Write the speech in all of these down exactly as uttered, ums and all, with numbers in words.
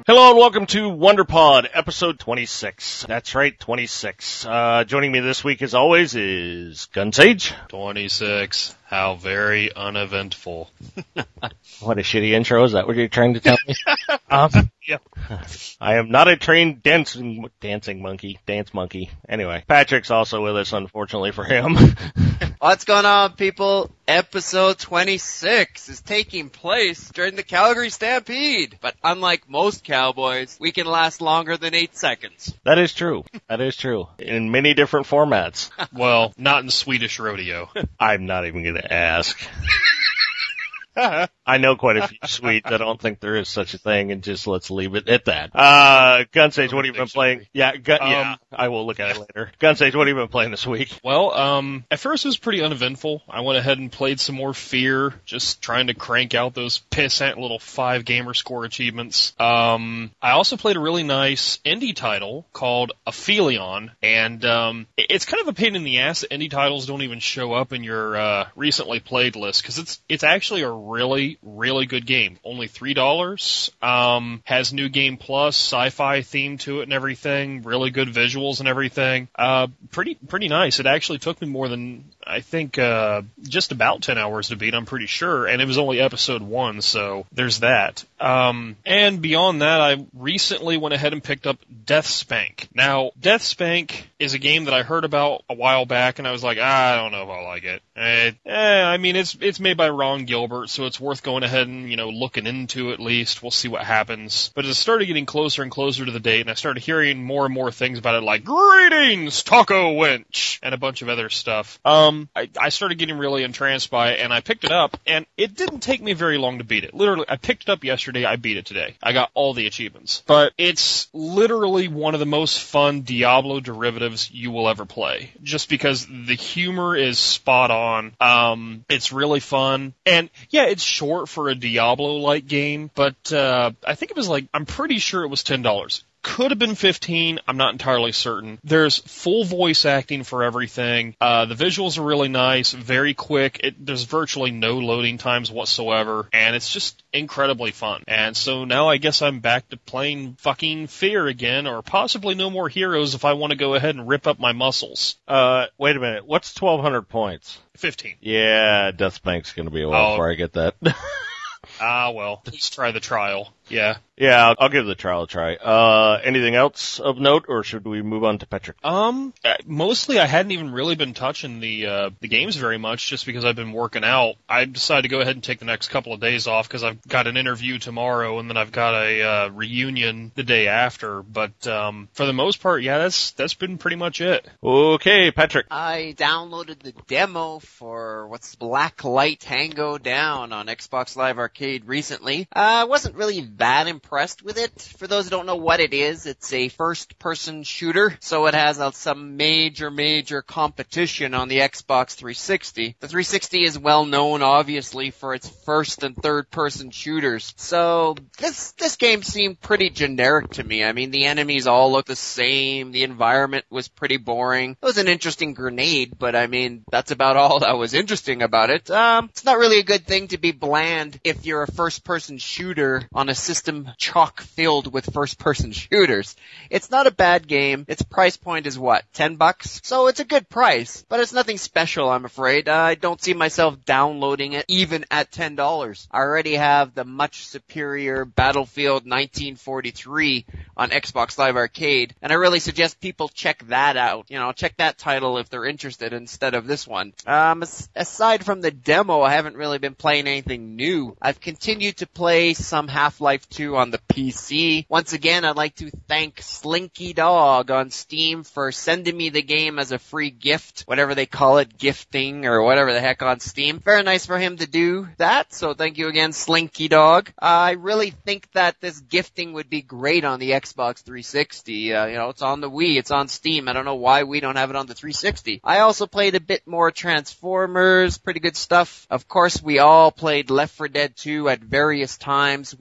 Hello and welcome to WonderPod, episode twenty-six. That's right, twenty-six. Uh, joining me this week, as always, is Gunsage. twenty-six. How very uneventful. What a shitty intro. Is that what you're trying to tell me? um, yeah. I am not a trained dancing dancing monkey, dance monkey. Anyway, Patrick's also with us, unfortunately for him. What's going on, people? Episode twenty-six is taking place during the Calgary Stampede. But unlike most cowboys, we can last longer than eight seconds. That is true. That is true. In many different formats. Well, not in Swedish rodeo. I'm not even going to ask. I know quite a few Swedes. I don't think there is such a thing, and just let's leave it at that. Uh, Gunsage, what have you been playing? Yeah, gun, um, yeah, I will look at it later. Gunsage, what have you been playing this week? Well, um, at first it was pretty uneventful. I went ahead and played some more Fear, just trying to crank out those pissant little five gamer score achievements. Um, I also played a really nice indie title called Aphelion, and um, it's kind of a pain in the ass that indie titles don't even show up in your uh, recently played list, because it's it's actually a really, really good game. Only three dollars. Um, has New Game Plus, sci-fi theme to it and everything. Really good visuals and everything. Uh, pretty, pretty nice. It actually took me more than, I think, uh, just about ten hours to beat, I'm pretty sure. And it was only episode one, so there's that. Um, and beyond that, I recently went ahead and picked up Deathspank. Now, Deathspank is a game that I heard about a while back, and I was like, ah, I don't know if I like it. Eh, eh, I mean, it's, it's made by Ron Gilbert, so it's worth going ahead and, you know, looking into at least. We'll see what happens. But as it started getting closer and closer to the date, and I started hearing more and more things about it, like, greetings, Taco Winch, and a bunch of other stuff, um, I, I started getting really entranced by it, and I picked it up, and it didn't take me very long to beat it. Literally, I picked it up yesterday, I beat it today. I got all the achievements. But it's literally one of the most fun Diablo derivatives you will ever play. Just because the humor is spot on. Um, it's really fun. And, yeah, it's short for a Diablo-like game, but uh, I think it was like, I'm pretty sure it was ten dollars. Could have been fifteen. I'm not entirely certain. There's full voice acting for everything. Uh, the visuals are really nice, very quick. It, there's virtually no loading times whatsoever, and it's just incredibly fun. And so now I guess I'm back to playing fucking Fear again, or possibly No More Heroes if I want to go ahead and rip up my muscles. Uh, wait a minute. What's twelve hundred points? fifteen. Yeah, Deathspank's going to be a while oh. before I get that. Ah, well, let's try the trial. Yeah. Yeah, I'll, I'll give the trial a try. Uh, anything else of note, or should we move on to Patrick? Um, mostly I hadn't even really been touching the, uh, the games very much just because I've been working out. I decided to go ahead and take the next couple of days off because I've got an interview tomorrow and then I've got a, uh, reunion the day after. But, um, for the most part, yeah, that's, that's been pretty much it. Okay, Patrick. I downloaded the demo for what's Black Light Tango Down on Xbox Live Arcade recently. I uh, wasn't really that impressed with it. For those who don't know what it is, it's a first-person shooter, so it has uh, some major, major competition on the Xbox three sixty. The three sixty is well known, obviously, for its first- and third-person shooters, so this this game seemed pretty generic to me. I mean, the enemies all look the same, the environment was pretty boring. It was an interesting grenade, but I mean, that's about all that was interesting about it. Um, it's not really a good thing to be bland if you're a first-person shooter on a system chock filled with first-person shooters. It's not a bad game. Its price point is what, ten bucks? So it's a good price, but it's nothing special, I'm afraid. Uh, I don't see myself downloading it even at ten dollars. I already have the much superior Battlefield nineteen forty-three on Xbox Live Arcade, and I really suggest people check that out. You know, check that title if they're interested instead of this one. Um, aside from the demo, I haven't really been playing anything new. I've continued to play some Half-Life two on the P C. Once again, I'd like to thank Slinky Dog on Steam for sending me the game as a free gift, whatever they call it, gifting or whatever the heck on Steam. Very nice for him to do that, so thank you again, Slinky Dog. I really think that this gifting would be great on the Xbox three sixty. Uh, you know, it's on the Wii, it's on Steam. I don't know why we don't have it on the three sixty. I also played a bit more Transformers, pretty good stuff. Of course, we all played Left four Dead two at various times with very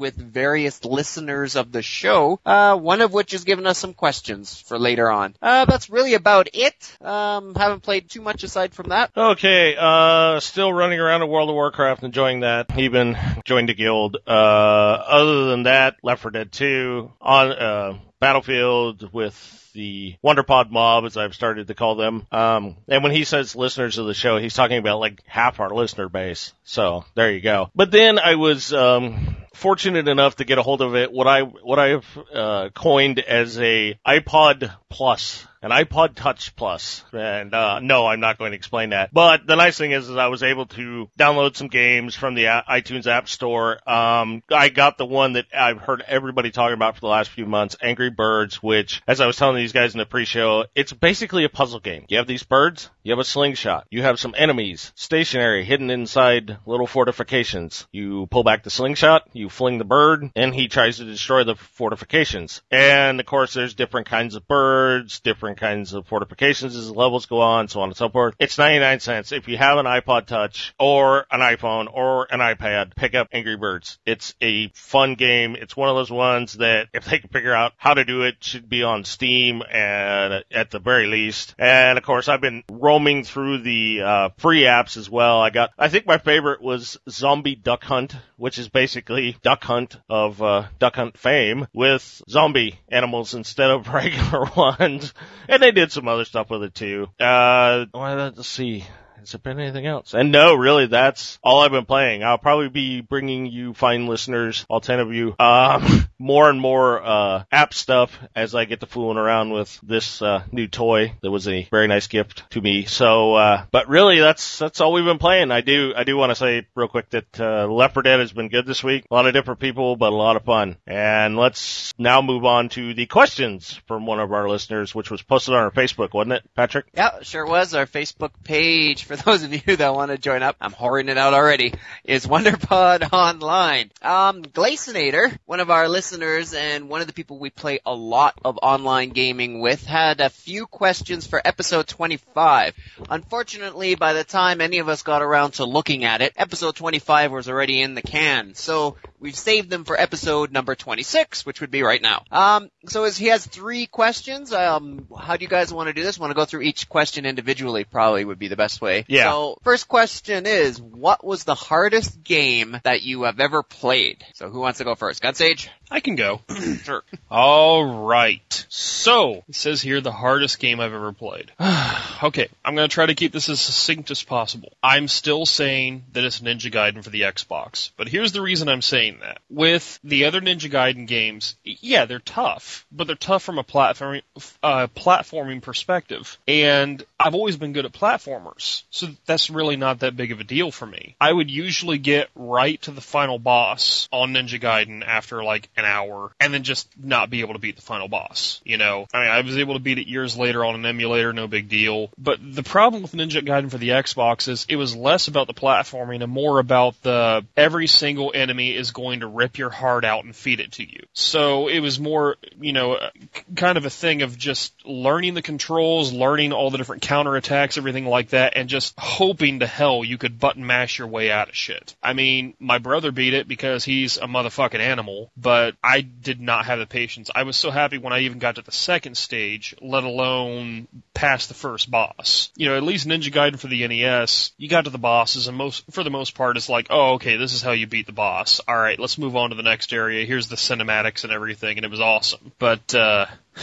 various listeners of the show, uh, one of which has given us some questions for later on. Uh, that's really about it. Um, haven't played too much aside from that. Okay, uh, still running around in World of Warcraft, enjoying that. Even joined a guild. Uh, other than that, Left four Dead two, on, uh, Battlefield with the WonderPod mob, as I've started to call them. Um, and when he says listeners of the show, he's talking about like half our listener base. So there you go. But then I was, um, fortunate enough to get a hold of it, what I, what I've, uh, coined as a iPod Plus. An iPod Touch Plus. And, uh, no, I'm not going to explain that. But the nice thing is, is I was able to download some games from the iTunes App Store. Um, I got the one that I've heard everybody talking about for the last few months, Angry Birds, which, as I was telling these guys in the pre-show, it's basically a puzzle game. You have these birds, you have a slingshot, you have some enemies, stationary, hidden inside little fortifications. You pull back the slingshot, you fling the bird, and he tries to destroy the fortifications. And, of course, there's different kinds of birds, different kinds of fortifications as the levels go on, so on and so forth. It's ninety-nine cents. If you have an iPod Touch or an iPhone or an iPad, pick up Angry Birds. It's a fun game. It's one of those ones that if they can figure out how to do it, should be on Steam and at the very least. And of course, I've been roaming through the uh free apps as well. I got, I think my favorite was Zombie Duck Hunt, which is basically Duck Hunt of uh Duck Hunt fame with zombie animals instead of regular ones. And they did some other stuff with it too. Uh, well, let's see. Has there been anything else? And no, really, that's all I've been playing. I'll probably be bringing you fine listeners, all ten of you, um, more and more, uh, app stuff as I get to fooling around with this, uh, new toy that was a very nice gift to me. So, uh, but really, that's, that's all we've been playing. I do, I do want to say real quick that, uh, Left four Dead has been good this week. A lot of different people, but a lot of fun. And let's now move on to the questions from one of our listeners, which was posted on our Facebook, wasn't it, Patrick? Yeah, sure was. Our Facebook page, for those of you that want to join up, I'm whoring it out already, is WonderPod Online. Um, Glacenator, one of our listeners and one of the people we play a lot of online gaming with, had a few questions for episode twenty-five. Unfortunately, by the time any of us got around to looking at it, episode twenty-five was already in the can. So we've saved them for episode number twenty-six, which would be right now. Um, so as he has three questions, um, how do you guys want to do this? Want to go through each question individually? Probably would be the best way. Yeah. So first question is, what was the hardest game that you have ever played? So who wants to go first? Gunsage? I can go. Sure. All right. So, it says here the hardest game I've ever played. Okay, I'm going to try to keep this as succinct as possible. I'm still saying that it's Ninja Gaiden for the Xbox, but here's the reason I'm saying that. With the other Ninja Gaiden games, yeah, they're tough, but they're tough from a platforming, uh, platforming perspective. And I've always been good at platformers, so that's really not that big of a deal for me. I would usually get right to the final boss on Ninja Gaiden after like an hour, and then just not be able to beat the final boss. You know, I mean, I was able to beat it years later on an emulator, no big deal. But the problem with Ninja Gaiden for the Xbox is it was less about the platforming and more about the every single enemy is going to rip your heart out and feed it to you. So it was more, you know, kind of a thing of just learning the controls, learning all the different counterattacks, everything like that, and just hoping to hell you could button mash your way out of shit. I mean, my brother beat it because he's a motherfucking animal, but I did not have the patience. I was so happy when I even got to the second stage, let alone past the first boss. You know, at least Ninja Gaiden for the N E S, you got to the bosses, and most, for the most part, it's like, oh, okay, this is how you beat the boss. All right, let's move on to the next area. Here's the cinematics and everything, and it was awesome. But, uh...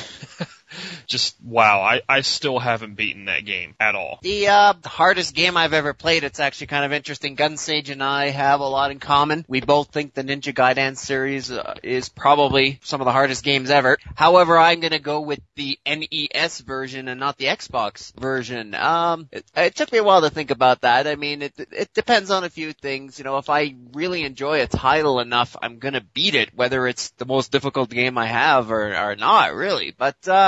just, wow, I, I still haven't beaten that game at all. The, uh, the hardest game I've ever played, it's actually kind of interesting. Gunsage and I have a lot in common. We both think the Ninja Gaiden series uh, is probably some of the hardest games ever. However, I'm gonna go with the N E S version and not the Xbox version. Um, it, it took me a while to think about that. I mean, it, it depends on a few things. You know, if I really enjoy a title enough, I'm gonna beat it, whether it's the most difficult game I have or, or not, really. But, uh, later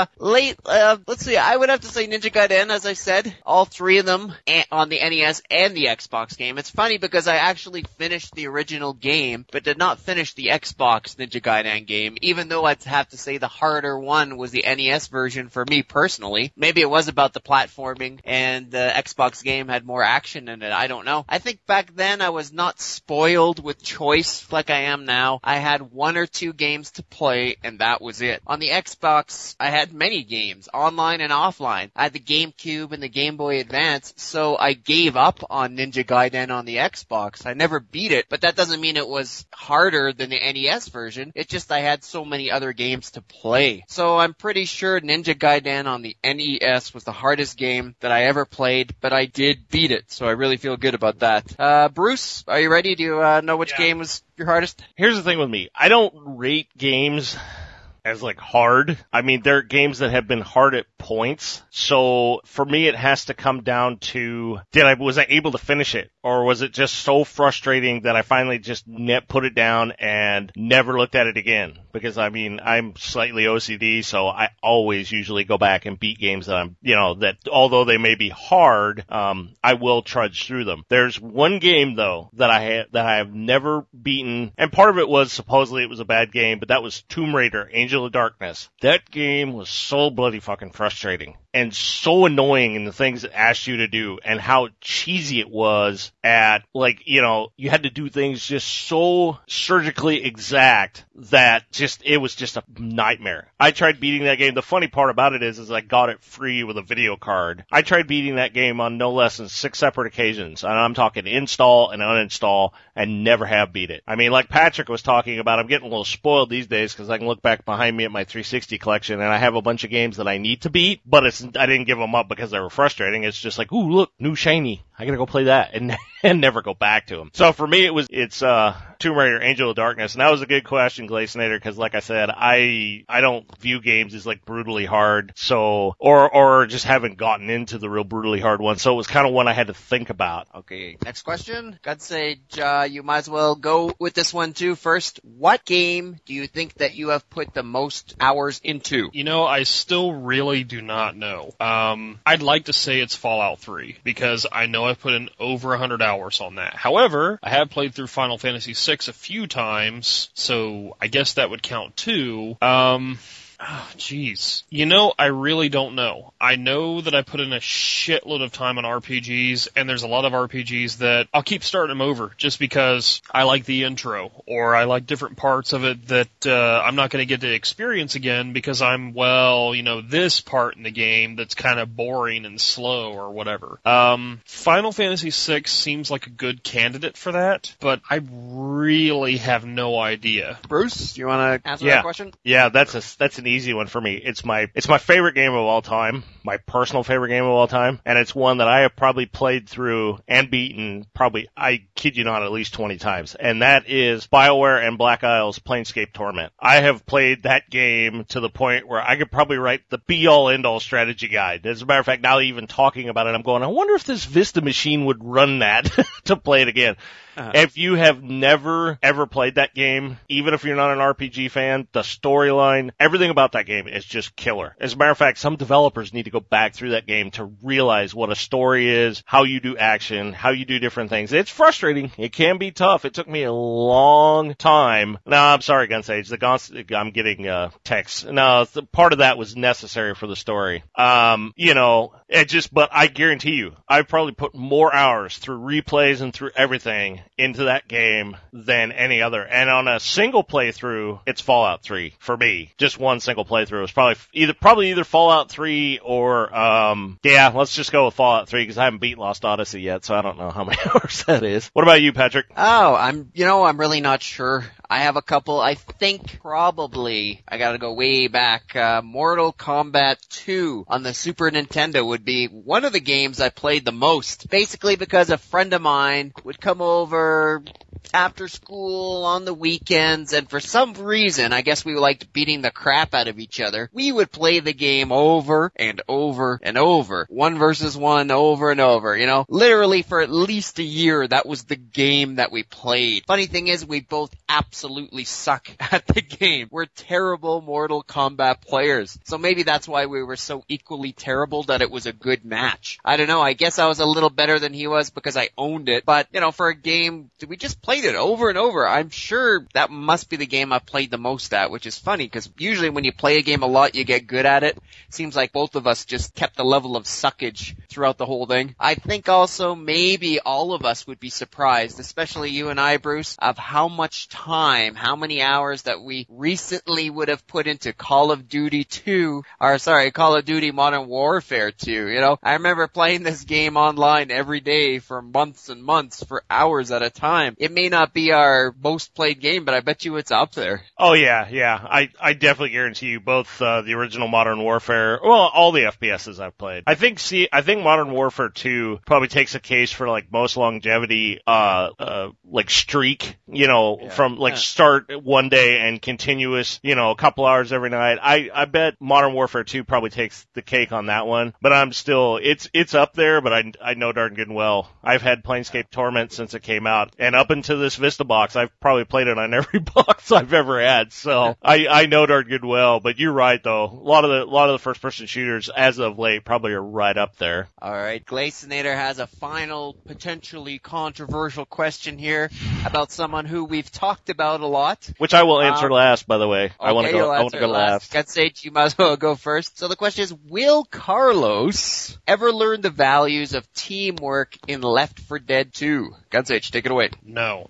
Personally, uh, let's see, I would have to say Ninja Gaiden, as I said, all three of them on the N E S and the Xbox game. It's funny because I actually finished the original game, but did not finish the Xbox Ninja Gaiden game, even though I'd have to say the harder one was the N E S version for me personally. Maybe it was about the platforming and the Xbox game had more action in it. I don't know. I think back then I was not spoiled with choice like I am now. I had one or two games to play and that was it. On the Xbox, I had many games, online and offline. I had the GameCube and the Game Boy Advance, so I gave up on Ninja Gaiden on the Xbox. I never beat it, but that doesn't mean it was harder than the N E S version. It's just I had so many other games to play. So I'm pretty sure Ninja Gaiden on the N E S was the hardest game that I ever played, but I did beat it, so I really feel good about that. Uh, Bruce, are you ready? Do you uh, know which Yeah. game was your hardest? Here's the thing with me. I don't rate games as like hard. I mean, there are games that have been hard at points. So for me, it has to come down to, did I, was I able to finish it? Or was it just so frustrating that I finally just ne- put it down and never looked at it again? Because I mean, I'm slightly O C D, so I always usually go back and beat games that I'm, you know, that although they may be hard, um, I will trudge through them. There's one game though that I had, that I have never beaten, and part of it was supposedly it was a bad game, but that was Tomb Raider, Angel of Darkness. That game was so bloody fucking frustrating and so annoying in the things it asked you to do and how cheesy it was at, like, you know, you had to do things just so surgically exact that just, it was just a nightmare. I tried beating that game. The funny part about it is, is I got it free with a video card. I tried beating that game on no less than six separate occasions. And I'm talking install and uninstall and never have beat it. I mean, like Patrick was talking about, I'm getting a little spoiled these days because I can look back behind me at my three sixty collection and I have a bunch of games that I need to beat, but it's, I didn't give them up because they were frustrating. It's just like, ooh, look, new shiny. I gotta go play that and, and never go back to them. So for me, it was, it's, uh, Tomb Raider, Angel of Darkness. And that was a good question, Glacinator, because like I said, I, I don't view games as like brutally hard. So, or, or just haven't gotten into the real brutally hard one. So it was kind of one I had to think about. Okay, next question. God Sage, uh, you might as well go with this one too first. What game do you think that you have put the most hours into? You know, I still really do not know. Um, I'd like to say it's Fallout three, because I know I've put in over one hundred hours on that. However, I have played through Final Fantasy six a few times, so I guess that would count too. Um... Oh, jeez. You know, I really don't know. I know that I put in a shitload of time on R P Gs, and there's a lot of R P Gs that I'll keep starting them over just because I like the intro, or I like different parts of it that uh, I'm not going to get to experience again because I'm, well, you know, this part in the game that's kind of boring and slow or whatever. Um, Final Fantasy six seems like a good candidate for that, but I really have no idea. Bruce, do you want to answer Yeah. that question? Yeah, that's a, that's an easy one for me. It's my, it's my favorite game of all time, my personal favorite game of all time, and it's one that I have probably played through and beaten probably, I kid you not, at least twenty times, and that is BioWare and Black Isles Planescape Torment. I have played that game to the point where I could probably write the be-all, end-all strategy guide. As a matter of fact, now even talking about it, I'm going, I wonder if this Vista machine would run that to play it again. Uh-huh. If you have never, ever played that game, even if you're not an R P G fan, the storyline, everything about that game is just killer. As a matter of fact, some developers need to go back through that game to realize what a story is, how you do action, how you do different things. It's frustrating. It can be tough. It took me a long time. No, I'm sorry, Gunsage. The Guns, I'm getting uh, texts. No, the, part of that was necessary for the story. Um, you know, it just, but I guarantee you, I've probably put more hours through replays and through everything into that game than any other. And on a single playthrough, it's Fallout three for me. Just one single playthrough. It's probably either probably either Fallout three or um yeah, let's just go with Fallout three because I haven't beat Lost Odyssey yet, so I don't know how many hours that is. What about you, Patrick? Oh, I'm, you know, I'm really not sure. I have a couple. I think probably, I gotta go way back, uh, Mortal Kombat two on the Super Nintendo would be one of the games I played the most. Basically because a friend of mine would come over over after school on the weekends, and for some reason, I guess we liked beating the crap out of each other, we would play the game over and over and over. One versus one over and over, you know? Literally for at least a year, that was the game that we played. Funny thing is, we both absolutely suck at the game. We're terrible Mortal Kombat players. So maybe that's why we were so equally terrible that it was a good match. I don't know, I guess I was a little better than he was because I owned it, but, you know, for a game, we just played it over and over. I'm sure that must be the game I've played the most at, which is funny because usually when you play a game a lot, you get good at it. Seems like both of us just kept the level of suckage throughout the whole thing. I think also maybe all of us would be surprised, especially you and I, Bruce, of how much time, how many hours that we recently would have put into Call of Duty two, or sorry, Call of Duty Modern Warfare two. You know, I remember playing this game online every day for months and months, for hours at a time. It may not be our most played game, but I bet you it's up there. Oh yeah, yeah. I, I definitely guarantee you both, uh, the original Modern Warfare, well, all the F P S's I've played. I think, see, I think Modern Warfare two probably takes a case for like most longevity, uh, uh, like streak, you know, yeah. from like yeah. start one day and continuous, you know, a couple hours every night. I, I bet Modern Warfare two probably takes the cake on that one, but I'm still, it's, it's up there, but I, I know darn good and well. I've had Planescape Torment since it came out, and up until this Vista box, I've probably played it on every box I've ever had, so I, I know darn good well, but you're right though. A lot of the, a lot of the first person shooters as of late probably are right up there. Alright, Glacenator has a final, potentially controversial question here about someone who we've talked about a lot. Which I will answer um, last, by the way. Okay, I want to go, I want to go last. last. Gunsage, you might as well go first. So the question is, will Carlos ever learn the values of teamwork in Left four Dead two? Gunsage, take it away. No.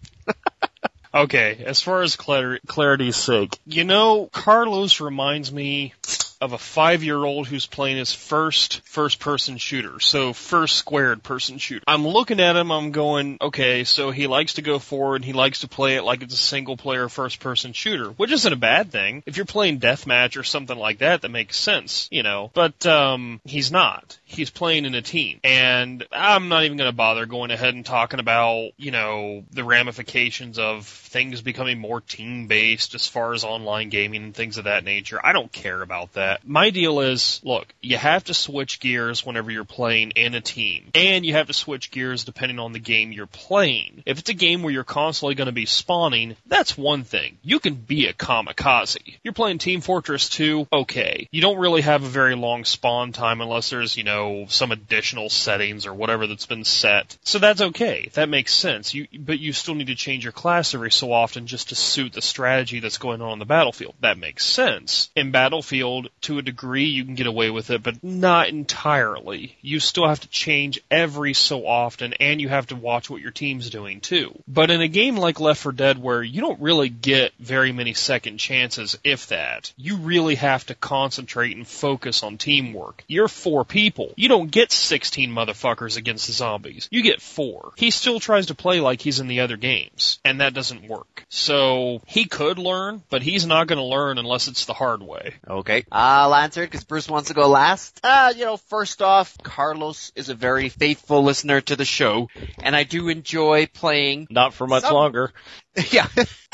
Okay, as far as clar- clarity's sake, you know, Carlos reminds me of a five-year-old who's playing his first first-person shooter, so first squared-person shooter. I'm looking at him, I'm going, okay, so he likes to go forward, he likes to play it like it's a single-player first-person shooter, which isn't a bad thing. If you're playing deathmatch or something like that, that makes sense, you know, but um he's not. He's playing in a team, and I'm not even going to bother going ahead and talking about, you know, the ramifications of things becoming more team-based as far as online gaming and things of that nature. I don't care about that. My deal is, look, you have to switch gears whenever you're playing in a team, and you have to switch gears depending on the game you're playing. If it's a game where you're constantly going to be spawning, that's one thing. You can be a kamikaze. You're playing Team Fortress two, okay. You don't really have a very long spawn time unless there's, you know, some additional settings or whatever that's been set. So that's okay. That makes sense. You, but you still need to change your class every so often just to suit the strategy that's going on on the battlefield. That makes sense. In Battlefield, to a degree, you can get away with it, but not entirely. You still have to change every so often, and you have to watch what your team's doing, too. But in a game like Left four Dead, where you don't really get very many second chances, if that, you really have to concentrate and focus on teamwork. You're four people. You don't get sixteen motherfuckers against the zombies. You get four. He still tries to play like he's in the other games, and that doesn't work. So, he could learn, but he's not going to learn unless it's the hard way. Okay. I'll answer it because Bruce wants to go last. Uh, you know, first off, Carlos is a very faithful listener to the show, and I do enjoy playing... Not for much some... longer. Yeah.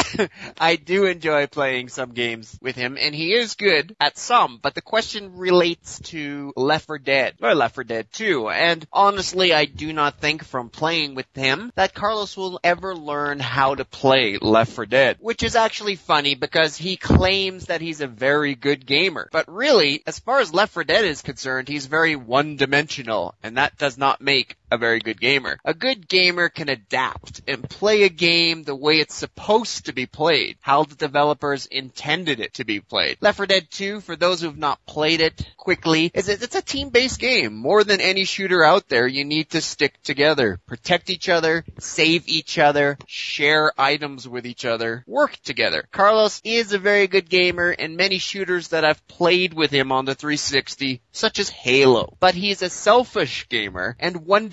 I do enjoy playing some games with him, and he is good at some, but the question relates to Left four Dead, or Left four Dead two, and honestly, I do not think from playing with him that Carlos will ever learn how to play Left four Dead, which is actually funny because he claims that he's a very good gamer, but really, as far as Left four Dead is concerned, he's very one-dimensional, and that does not make a very good gamer. A good gamer can adapt and play a game the way it's supposed to be played, how the developers intended it to be played. Left four Dead two, for those who have not played it quickly, is it's a team-based game. More than any shooter out there, you need to stick together, protect each other, save each other, share items with each other, work together. Carlos is a very good gamer in many shooters that I've played with him on the three sixty, such as Halo. But he's a selfish gamer and one-dimensional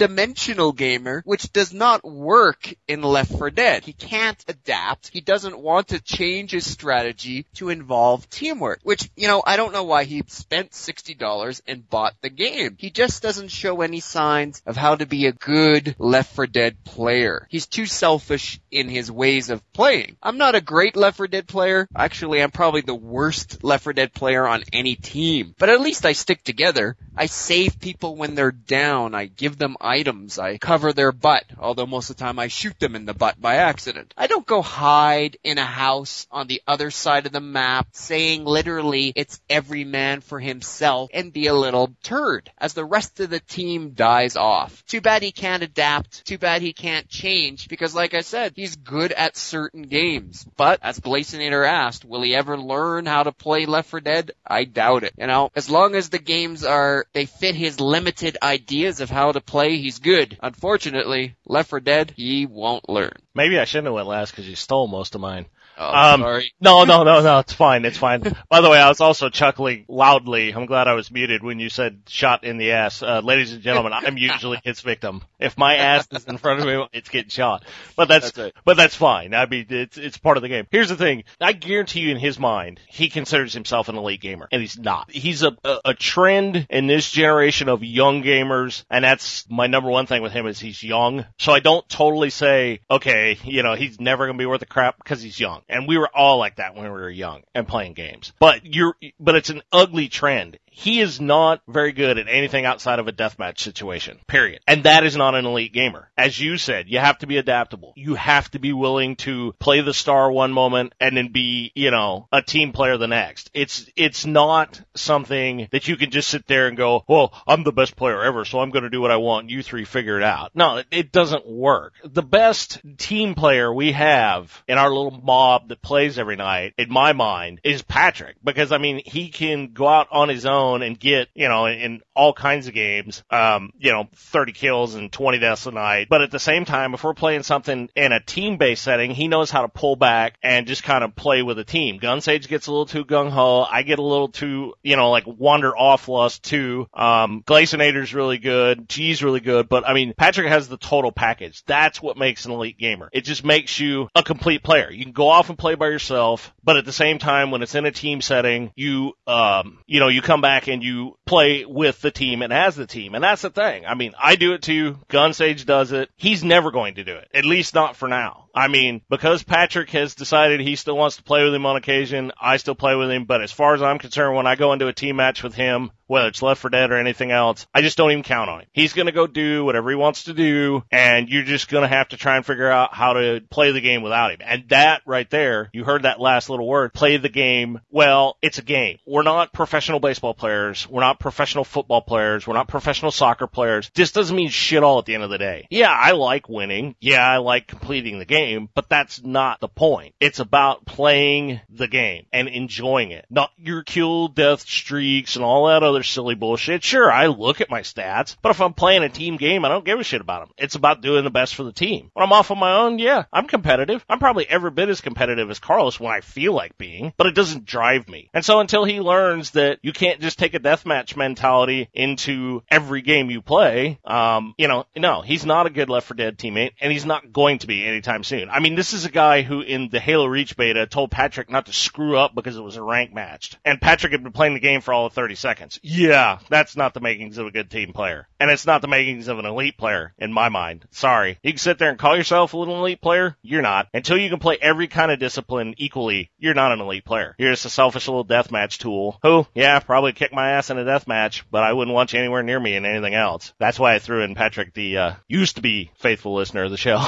one-dimensional gamer, which does not work in Left four Dead. He can't adapt. He doesn't want to change his strategy to involve teamwork, which, you know, I don't know why he spent sixty dollars and bought the game. He just doesn't show any signs of how to be a good Left four Dead player. He's too selfish in his ways of playing. I'm not a great Left four Dead player. Actually, I'm probably the worst Left four Dead player on any team. But at least I stick together. I save people when they're down. I give them items. I cover their butt, although most of the time I shoot them in the butt by accident. I don't go hide in a house on the other side of the map saying literally it's every man for himself and be a little turd as the rest of the team dies off. Too bad he can't adapt. Too bad he can't change because, like I said, he's good at certain games. But as Blazinator asked, will he ever learn how to play Left four Dead? I doubt it. You know, as long as the games are, they fit his limited ideas of how to play, he's good. Unfortunately, Left four Dead, he won't learn. Maybe I shouldn't have went last because you stole most of mine. Oh, um, sorry. No, no, no, no, it's fine, it's fine. By the way, I was also chuckling loudly. I'm glad I was muted when you said shot in the ass. Uh, ladies and gentlemen, I'm usually his victim. If my ass is in front of me, it's getting shot. But that's, That's right. but that's fine. I mean, it's, it's part of the game. Here's the thing. I guarantee you in his mind, he considers himself an elite gamer. And he's not. He's a, a, a trend in this generation of young gamers. And that's my number one thing with him is he's young. So I don't totally say, okay, you know, he's never going to be worth a crap because he's young. And we were all like that when we were young and playing games. But you're, but it's an ugly trend. He is not very good at anything outside of a deathmatch situation, period. And that is not an elite gamer. As you said, you have to be adaptable. You have to be willing to play the star one moment and then be, you know, a team player the next. It's, it's not something that you can just sit there and go, well, I'm the best player ever, so I'm going to do what I want. You three figure it out. No, it, it doesn't work. The best team player we have in our little mob that plays every night, in my mind, is Patrick. Because, I mean, he can go out on his own and get, you know, in, in all kinds of games, um, you know, thirty kills and twenty deaths a night. But at the same time, if we're playing something in a team-based setting, he knows how to pull back and just kind of play with a team. Gunsage gets a little too gung-ho. I get a little too, you know, like wander off lust too. Um, Glazinator's really good. G's really good. But, I mean, Patrick has the total package. That's what makes an elite gamer. It just makes you a complete player. You can go off and play by yourself, but at the same time, when it's in a team setting, you, um, you know, you come back and you play with the team and as the team. And that's the thing. I mean, I do it too. Gunsage does it. He's never going to do it. At least not for now. I mean, because Patrick has decided he still wants to play with him on occasion, I still play with him. But as far as I'm concerned, when I go into a team match with him, whether it's Left four Dead or anything else, I just don't even count on him. He's going to go do whatever he wants to do, and you're just going to have to try and figure out how to play the game without him. And that right there, you heard that last little word, play the game. Well, it's a game. We're not professional baseball players. We're not professional football players. We're not professional soccer players. This doesn't mean shit all at the end of the day. Yeah, I like winning. Yeah, I like completing the game, but that's not the point. It's about playing the game and enjoying it. Not your kill death streaks and all that other silly bullshit. Sure, I look at my stats, but if I'm playing a team game, I don't give a shit about them. It's about doing the best for the team. When I'm off on my own, yeah, I'm competitive. I'm probably every bit as competitive as Carlos when I feel like being, but it doesn't drive me. And so until he learns that you can't just take a deathmatch mentality into every game you play, um, you know, no, he's not a good Left four Dead teammate, and he's not going to be anytime soon. I mean, this is a guy who in the Halo Reach beta told Patrick not to screw up because it was a rank match. And Patrick had been playing the game for all of thirty seconds. Yeah, that's not the makings of a good team player. And it's not the makings of an elite player, in my mind. Sorry. You can sit there and call yourself a little elite player. You're not. Until you can play every kind of discipline equally, you're not an elite player. You're just a selfish little deathmatch tool who, yeah, probably kick my ass in a deathmatch, but I wouldn't want you anywhere near me in anything else. That's why I threw in Patrick, the uh, used to be faithful listener of the show.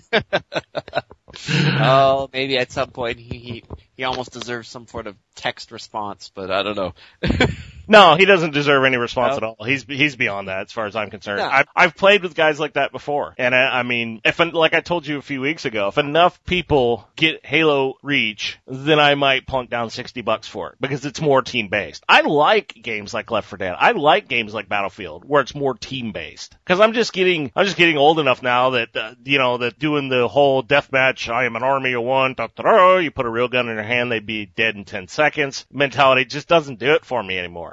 Oh, maybe at some point he, he he almost deserves some sort of text response, but I don't know. No, he doesn't deserve any response No? at all. He's he's beyond that as far as I'm concerned. No. I've, I've played with guys like that before. And I, I mean, if like I told you a few weeks ago, if enough people get Halo Reach, then I might plunk down sixty bucks for it because it's more team-based. I like games like Left four Dead. I like games like Battlefield where it's more team-based. Because I'm just getting, I'm just getting old enough now that, uh, you know, that doing the whole deathmatch, I am an army of one, da, da, da, you put a real gun in your hand, they'd be dead in ten seconds mentality just doesn't do it for me anymore.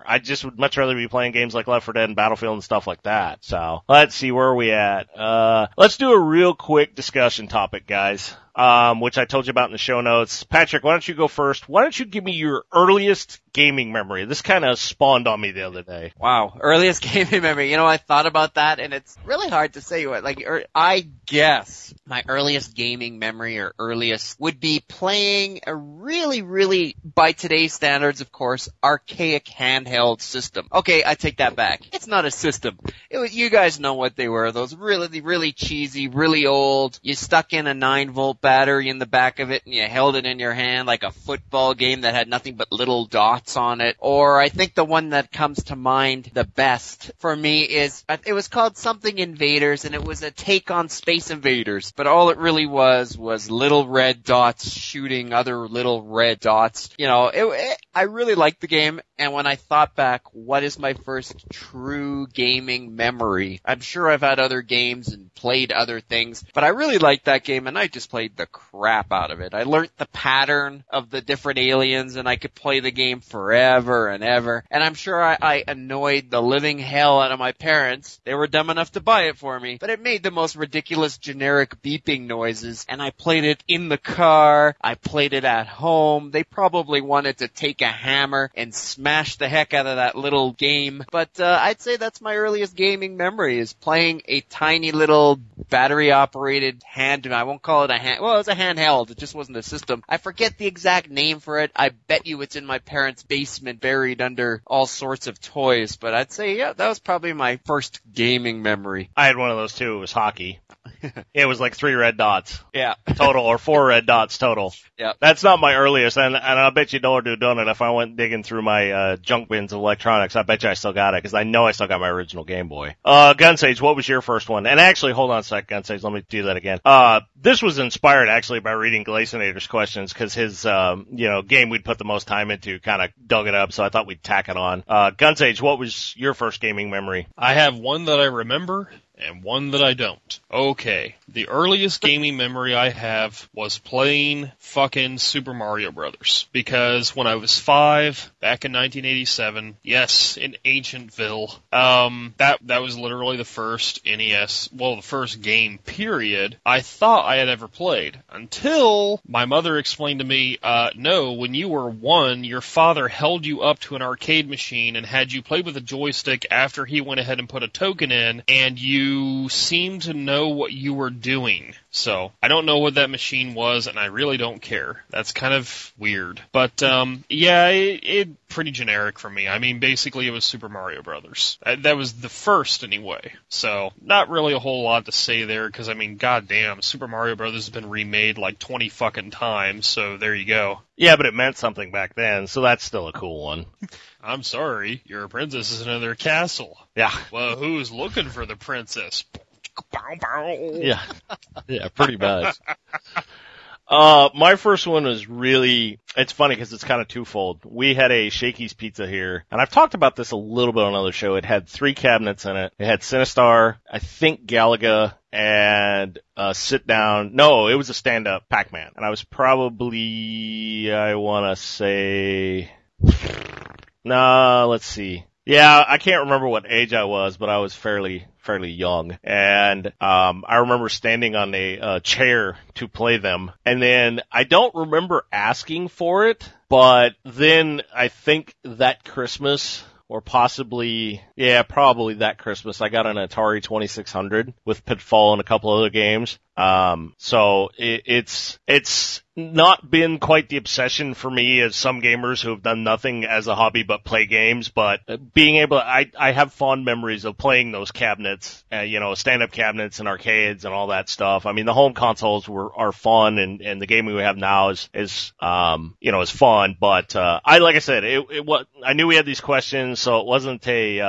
anymore. I just would much rather be playing games like Left four Dead and Battlefield and stuff like that. So let's see, where are we at? Uh, let's do a real quick discussion topic, guys. Um, which I told you about in the show notes. Patrick, why don't you go first? Why don't you give me your earliest gaming memory? This kind of spawned on me the other day. Wow, earliest gaming memory. You know, I thought about that, and it's really hard to say what, like, er, I guess my earliest gaming memory or earliest would be playing a really, really, by today's standards, of course, archaic handheld system. Okay, I take that back. It's not a system. It was, you guys know what they were. Those really, really cheesy, really old, you stuck in a nine volt battery in the back of it and you held it in your hand like a football game that had nothing but little dots on it. Or I think the one that comes to mind the best for me is, it was called something Invaders, and it was a take on Space Invaders, but all it really was was little red dots shooting other little red dots. You know, it, it, I really liked the game, and when I thought back, what is my first true gaming memory? I'm sure I've had other games and played other things, but I really liked that game, and I just played the crap out of it. I learned the pattern of the different aliens, and I could play the game forever and ever. And I'm sure I, I annoyed the living hell out of my parents. They were dumb enough to buy it for me, but it made the most ridiculous generic beeping noises, and I played it in the car. I played it at home. They probably wanted to take a hammer and smash the heck out of that little game. But uh, I'd say that's my earliest gaming memory, is playing a tiny little battery-operated hand. I won't call it a hand. Well, it was a handheld. It just wasn't a system. I forget the exact name for it. I bet you it's in my parents' basement buried under all sorts of toys. But I'd say, yeah, that was probably my first gaming memory. I had one of those too. It was hockey. It was like three red dots. Yeah. Total, or four red dots total. Yeah. That's not my earliest, and, and I bet you don't do done it. If I went digging through my uh, junk bins of electronics, I bet you I still got it, because I know I still got my original Game Boy. Uh, Gunsage, what was your first one? And actually, hold on a sec, Gunsage, let me do that again. Uh, this was inspired actually by reading Glacenator's questions, because his, um, you know, game we'd put the most time into kind of dug it up, so I thought we'd tack it on. Uh, Gunsage, what was your first gaming memory? I have one that I remember and one that I don't. Okay, the earliest gaming memory I have was playing fucking Super Mario Brothers. Because when I was five, back in nineteen eighty-seven, yes, in Ancientville, um, that, that was literally the first N E S, well, the first game, period, I thought I had ever played. Until my mother explained to me, uh, no, when you were one, your father held you up to an arcade machine and had you play with a joystick after he went ahead and put a token in, and you You seem to know what you were doing. So, I don't know what that machine was, and I really don't care. That's kind of weird. But, um, yeah, it, it pretty generic for me. I mean, basically it was Super Mario Brothers. That was the first, anyway. So, not really a whole lot to say there, because, I mean, goddamn, Super Mario Brothers has been remade like twenty fucking times, so there you go. Yeah, but it meant something back then, so that's still a cool one. I'm sorry, your princess is in their castle. Yeah. Well, who's looking for the princess? Yeah. Yeah, pretty much. Uh, my first one was really, it's funny because it's kind of twofold. We had a Shakey's Pizza here, and I've talked about this a little bit on another show. It had three cabinets in it. It had Sinistar, I think Galaga, and uh sit down. No, it was a stand-up Pac-Man. And I was probably, I want to say, nah, let's see. Yeah, I can't remember what age I was, but I was fairly, fairly young. And, um, I remember standing on a, uh, chair to play them. And then I don't remember asking for it, but then I think that Christmas, or possibly, yeah, probably that Christmas, I got an Atari twenty-six hundred with Pitfall and a couple other games. Um, so it, it's, it's not been quite the obsession for me as some gamers who have done nothing as a hobby but play games, but being able to, I, I have fond memories of playing those cabinets, uh, you know, stand-up cabinets and arcades and all that stuff. I mean, the home consoles were, are fun, and, and the gaming we have now is, is, um, you know, is fun, but, uh, I, like I said, it, it was, I knew we had these questions, so it wasn't a, um,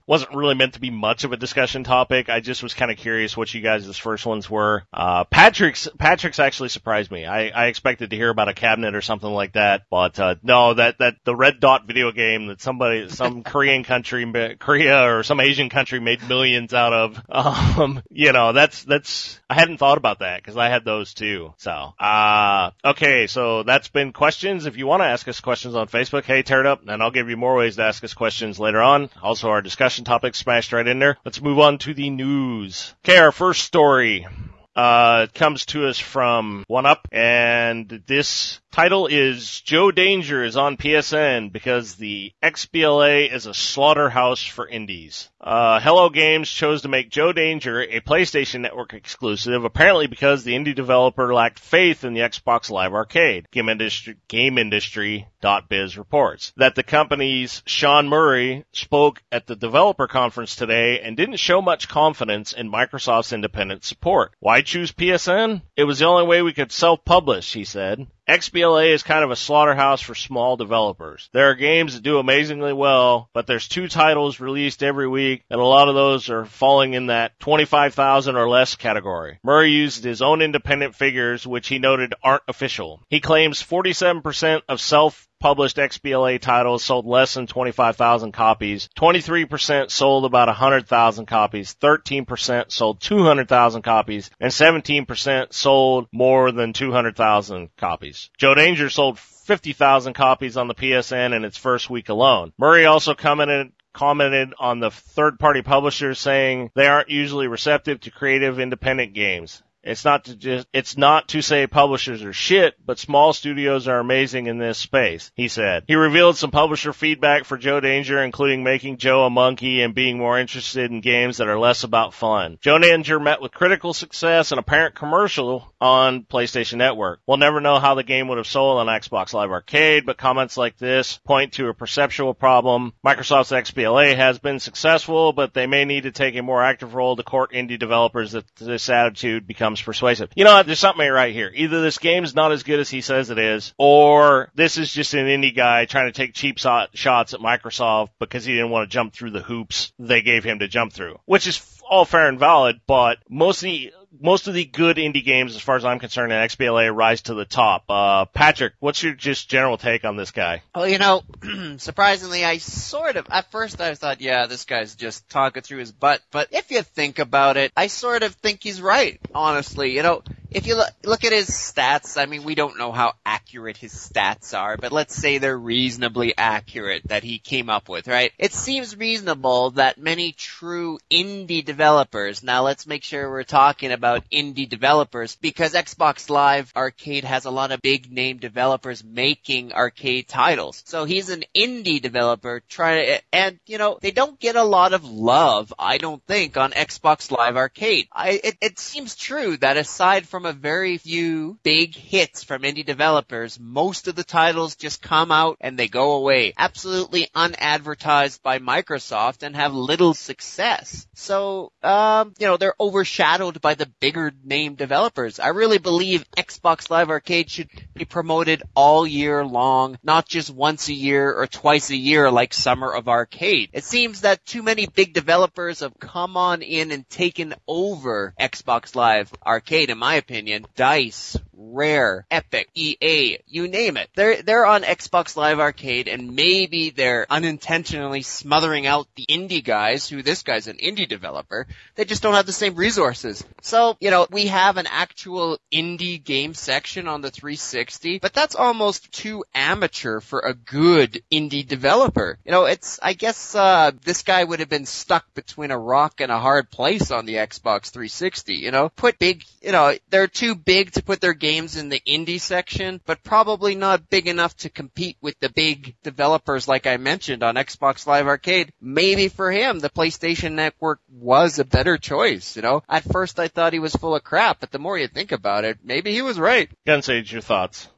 wasn't really meant to be much of a discussion topic. I just was kind of curious what you guys' first ones were. Uh, Patrick's, Patrick's actually surprised me. I, I expected to hear about a cabinet or something like that, but, uh, no, that, that, the Red Dot video game that somebody, some Korean country, Korea or some Asian country made millions out of, um, you know, that's, that's, I hadn't thought about that because I had those too. So, uh, okay, so that's been questions. If you want to ask us questions on Facebook, hey, tear it up, and I'll give you more ways to ask us questions later on. Also, our discussion topics smashed right in there. Let's move on to the news. Okay, our first story. Uh, it comes to us from one up, and this title is Joe Danger is on P S N because the X B L A is a slaughterhouse for indies. Uh, Hello Games chose to make Joe Danger a PlayStation Network exclusive, apparently because the indie developer lacked faith in the Xbox Live Arcade. Game Industry, Game Industry dot biz reports that the company's Sean Murray spoke at the developer conference today and didn't show much confidence in Microsoft's independent support. Why choose P S N? It was the only way we could self-publish, he said. X B L A is kind of a slaughterhouse for small developers. There are games that do amazingly well, but there's two titles released every week, and a lot of those are falling in that twenty-five thousand or less category. Murray used his own independent figures, which he noted aren't official. He claims forty-seven percent of self published X B L A titles sold less than twenty-five thousand copies, twenty-three percent sold about one hundred thousand copies, thirteen percent sold two hundred thousand copies, and seventeen percent sold more than two hundred thousand copies. Joe Danger sold fifty thousand copies on the P S N in its first week alone. Murray also commented commented on the third-party publishers, saying they aren't usually receptive to creative independent games. It's not to just, it's not to say publishers are shit, but small studios are amazing in this space, he said. He revealed some publisher feedback for Joe Danger, including making Joe a monkey and being more interested in games that are less about fun. Joe Danger met with critical success and apparent commercial on PlayStation Network. We'll never know how the game would have sold on Xbox Live Arcade, but comments like this point to a perceptual problem. Microsoft's X B L A has been successful, but they may need to take a more active role to court indie developers if this attitude becomes persuasive. You know what? There's something right here. Either this game's not as good as he says it is, or this is just an indie guy trying to take cheap so- shots at Microsoft because he didn't want to jump through the hoops they gave him to jump through, which is all fair and valid, but most of the most of the good indie games, as far as I'm concerned, in X B L A rise to the top. Uh, Patrick, what's your just general take on this guy? Well, you know, surprisingly, I sort of, at first I thought, yeah, this guy's just talking through his butt, but if you think about it, I sort of think he's right, honestly. You know, if you look, look at his stats, I mean, we don't know how accurate his stats are, but let's say they're reasonably accurate that he came up with, right? It seems reasonable that many true indie developers, now let's make sure we're talking about indie developers, because Xbox Live Arcade has a lot of big name developers making arcade titles. So he's an indie developer trying to, and you know, they don't get a lot of love, I don't think, on Xbox Live Arcade. I, it, it seems true that aside from a very few big hits from indie developers, most of the titles just come out and they go away, absolutely unadvertised by Microsoft, and have little success. So, um, you know, they're overshadowed by the bigger name developers. I really believe Xbox Live Arcade should be promoted all year long, not just once a year or twice a year like Summer of Arcade. It seems that too many big developers have come on in and taken over Xbox Live Arcade, in my opinion. DICE, Rare, Epic, E A, you name it. They're, they're on Xbox Live Arcade, and maybe they're unintentionally smothering out the indie guys, who this guy's an indie developer. They just don't have the same resources. So, you know, we have an actual indie game section on the three sixty, but that's almost too amateur for a good indie developer. You know, it's, I guess, uh, this guy would have been stuck between a rock and a hard place on the Xbox three sixty, you know? Put big, you know, they're too big to put their games in the indie section, but probably not big enough to compete with the big developers like I mentioned on Xbox Live Arcade. Maybe for him, the PlayStation Network was a better choice, you know? At first I thought he was full of crap, but the more you think about it, maybe he was right. Gunsage, your thoughts?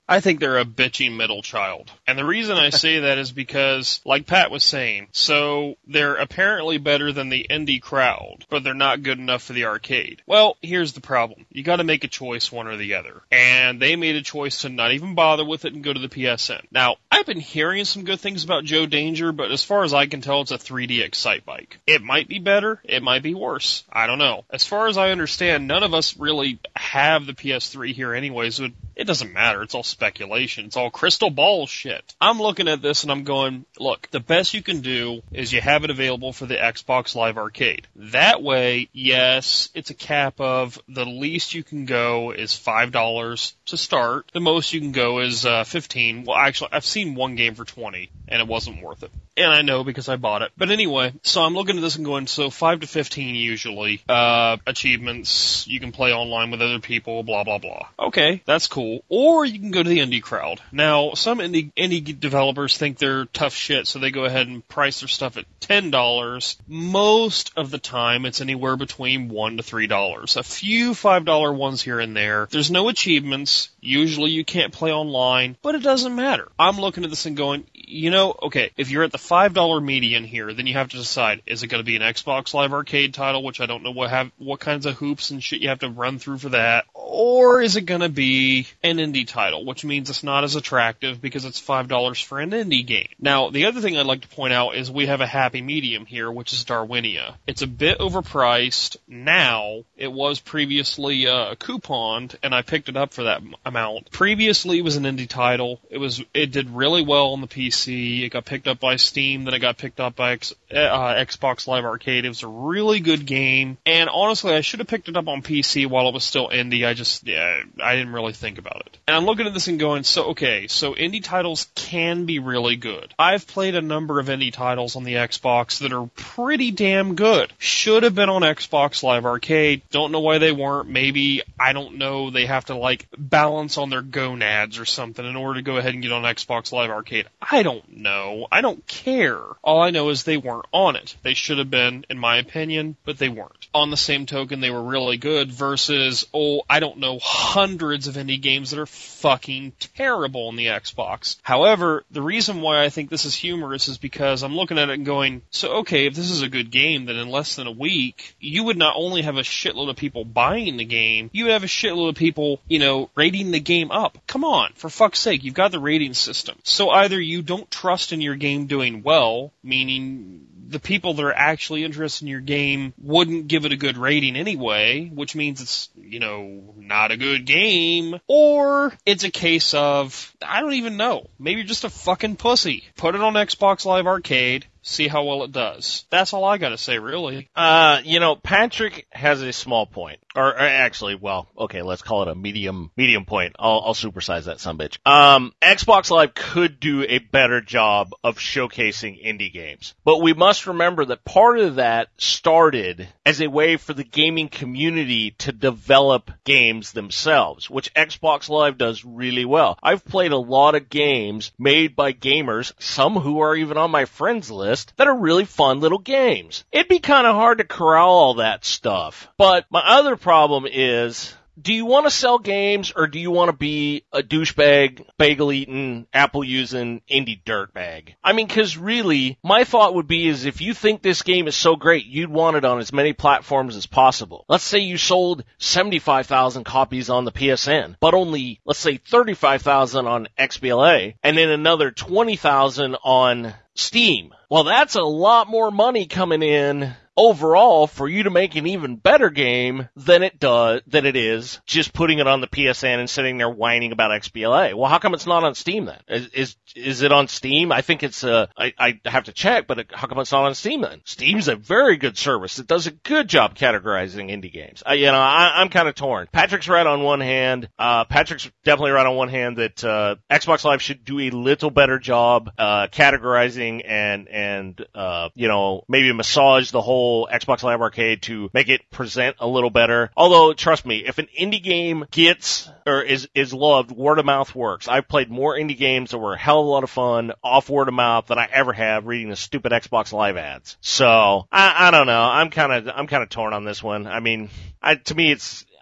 I think they're a bitchy middle child. And the reason I say that is because, like Pat was saying, so they're apparently better than the indie crowd, but they're not good enough for the arcade. Well, here's the problem. You gotta make a choice, one or the other. And they made a choice to not even bother with it and go to the P S N. Now, I've been hearing some good things about Joe Danger, but as far as I can tell, it's a three D Excite Bike. It might be better, it might be worse. I don't know. As far as I understand, none of us really have the P S three here anyway, so it, it doesn't matter. It's all speculation. It's all crystal ball shit. I'm looking at this and I'm going, look, the best you can do is you have it available for the Xbox Live Arcade. That way, yes, it's a cap of the least you can go is five dollars to start. The most you can go is uh, fifteen dollars. Well, actually, I've seen one game for twenty dollars, and it wasn't worth it. And I know because I bought it. But anyway, so I'm looking at this and going, so five to fifteen usually. Uh, achievements, you can play online with other people, blah, blah, blah. Okay, that's cool. Or you can go to the indie crowd. Now, some indie, indie developers think they're tough shit, so they go ahead and price their stuff at ten dollars. Most of the time, it's anywhere between one to three dollars. A few five dollar ones here and there. There's no achievements. Usually you can't play online, but it doesn't matter. I'm looking at this and going, you know, okay, if you're at the five dollar median here, then you have to decide, is it going to be an Xbox Live Arcade title, which I don't know what have what kinds of hoops and shit you have to run through for that, or is it going to be an indie title, which means it's not as attractive because it's five dollars for an indie game. Now, the other thing I'd like to point out is we have a happy medium here, which is Darwinia. It's a bit overpriced now. It was previously uh, couponed, and I picked it up for that amount. Previously, it was an indie title. It was it did really well on the P C. It got picked up by Steam, then it got picked up by X, uh, Xbox Live Arcade. It was a really good game, and honestly, I should have picked it up on P C while it was still indie. I just, yeah, I didn't really think about it. And I'm looking at this and going, so okay, so indie titles can be really good. I've played a number of indie titles on the Xbox that are pretty damn good. Should have been on Xbox Live Arcade. Don't know why they weren't. Maybe, I don't know, they have to like balance on their gonads or something in order to go ahead and get on Xbox Live Arcade. I don't know. I don't care. All I know is they weren't on it. They should have been, in my opinion, but they weren't. On the same token, they were really good versus, oh, I don't know, hundreds of indie games that are fucking terrible on the Xbox. However, the reason why I think this is humorous is because I'm looking at it and going, so okay, if this is a good game, then in less than a week, you would not only have a shitload of people buying the game, you would have a shitload of people, you know, rating the game up. Come on, for fuck's sake, you've got the rating system. So either you don't trust in your game doing well, meaning the people that are actually interested in your game wouldn't give it a good rating anyway, which means it's, you know, not a good game, or it's a case of, I don't even know, maybe you're just a fucking pussy. Put it on Xbox Live Arcade, see how well it does. That's all I gotta say, really. Uh, you know, Patrick has a small point. Or, or actually, well, okay, let's call it a medium, medium point. I'll, I'll supersize that sumbitch. Um, Xbox Live could do a better job of showcasing indie games. But we must remember that part of that started as a way for the gaming community to develop games themselves, which Xbox Live does really well. I've played a lot of games made by gamers, some who are even on my friends list, that are really fun little games. It'd be kind of hard to corral all that stuff. But my other problem is, do you want to sell games or do you want to be a douchebag, bagel-eating, apple-using indie dirtbag? I mean, because really, my thought would be is if you think this game is so great, you'd want it on as many platforms as possible. Let's say you sold seventy-five thousand copies on the P S N, but only, let's say, thirty-five thousand on X B L A, and then another twenty thousand on Steam. Well, that's a lot more money coming in overall for you to make an even better game than it does, than it is just putting it on the P S N and sitting there whining about X B L A. Well, how come it's not on Steam then? Is, is, is it on Steam? I think it's, uh, I, I have to check, but it, how come it's not on Steam then? Steam's a very good service. It does a good job categorizing indie games. I, you know, I, I'm kind of torn. Patrick's right on one hand. Uh, Patrick's definitely right on one hand that, uh, Xbox Live should do a little better job, uh, categorizing and, and, uh, you know, maybe massage the whole Xbox Live Arcade to make it present a little better. Although, trust me, if an indie game gets or is is loved, word of mouth works. I've played more indie games that were a hell of a lot of fun off word of mouth than I ever have reading the stupid Xbox Live ads. So I, I don't know. I'm kind of I'm kind of torn on this one. I mean, I, to me, it's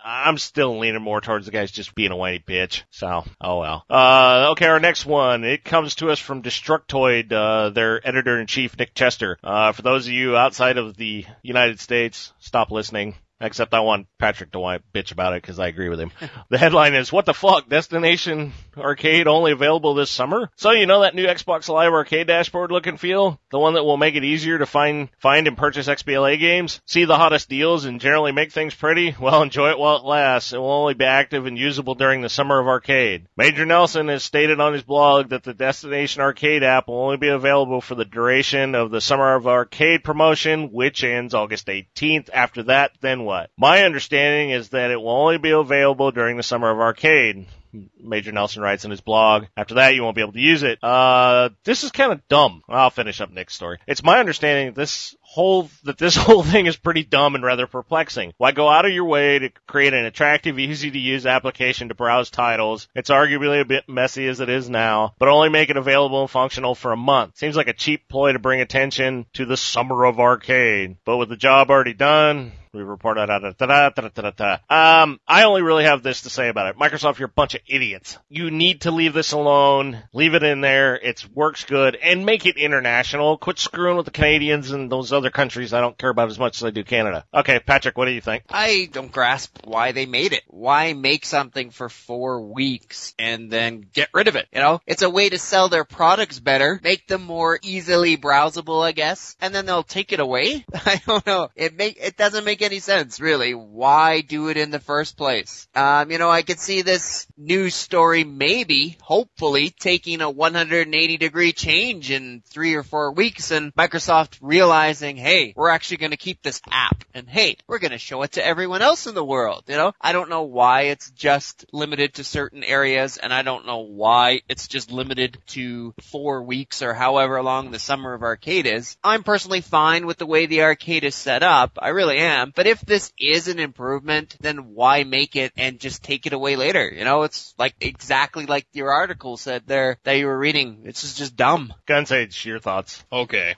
I'm still leaning more towards the guys just being a whiny bitch. So, oh well. Uh, okay, our next one. It comes to us from Destructoid, uh, their editor-in-chief, Nick Chester. Uh, for those of you outside of the United States, stop listening. Except I want Patrick to whine, bitch about it because I agree with him. The headline is, what the fuck, Destination Arcade only available this summer? So you know that new Xbox Live Arcade dashboard look and feel? The one that will make it easier to find find and purchase X B L A games? See the hottest deals and generally make things pretty? Well, enjoy it while it lasts. It will only be active and usable during the summer of Arcade. Major Nelson has stated on his blog that the Destination Arcade app will only be available for the duration of the Summer of Arcade promotion, which ends August eighteenth. After that, then what? My understanding is that it will only be available during the Summer of Arcade. Major Nelson writes in his blog. After that, you won't be able to use it. Uh, this is kind of dumb. I'll finish up Nick's story. It's my understanding that this whole, that this whole thing is pretty dumb and rather perplexing. Why go out of your way to create an attractive, easy to use application to browse titles? It's arguably a bit messy as it is now, but only make it available and functional for a month. Seems like a cheap ploy to bring attention to the Summer of Arcade. But with the job already done, we report out. Um, I only really have this to say about it. Microsoft, you're a bunch of idiots. You need to leave this alone. Leave it in there. It works good. And make it international. Quit screwing with the Canadians and those other countries I don't care about as much as I do Canada. Okay, Patrick, what do you think? I don't grasp why they made it. Why make something for four weeks and then get rid of it? You know, it's a way to sell their products better, make them more easily browsable, I guess, and then they'll take it away? I don't know. It make it doesn't make any sense, really. Why do it in the first place? Um, you know, I could see this news story maybe, hopefully, taking a one hundred eighty degree change in three or four weeks and Microsoft realizing, hey, we're actually going to keep this app and hey, we're going to show it to everyone else in the world. You know, I don't know why it's just limited to certain areas and I don't know why it's just limited to four weeks or however long the Summer of Arcade is. I'm personally fine with the way the arcade is set up. I really am. But if this is an improvement, then why make it and just take it away later? You know, it's like exactly like your article said there that you were reading. It's just, just dumb. Gunsage, your thoughts. Okay.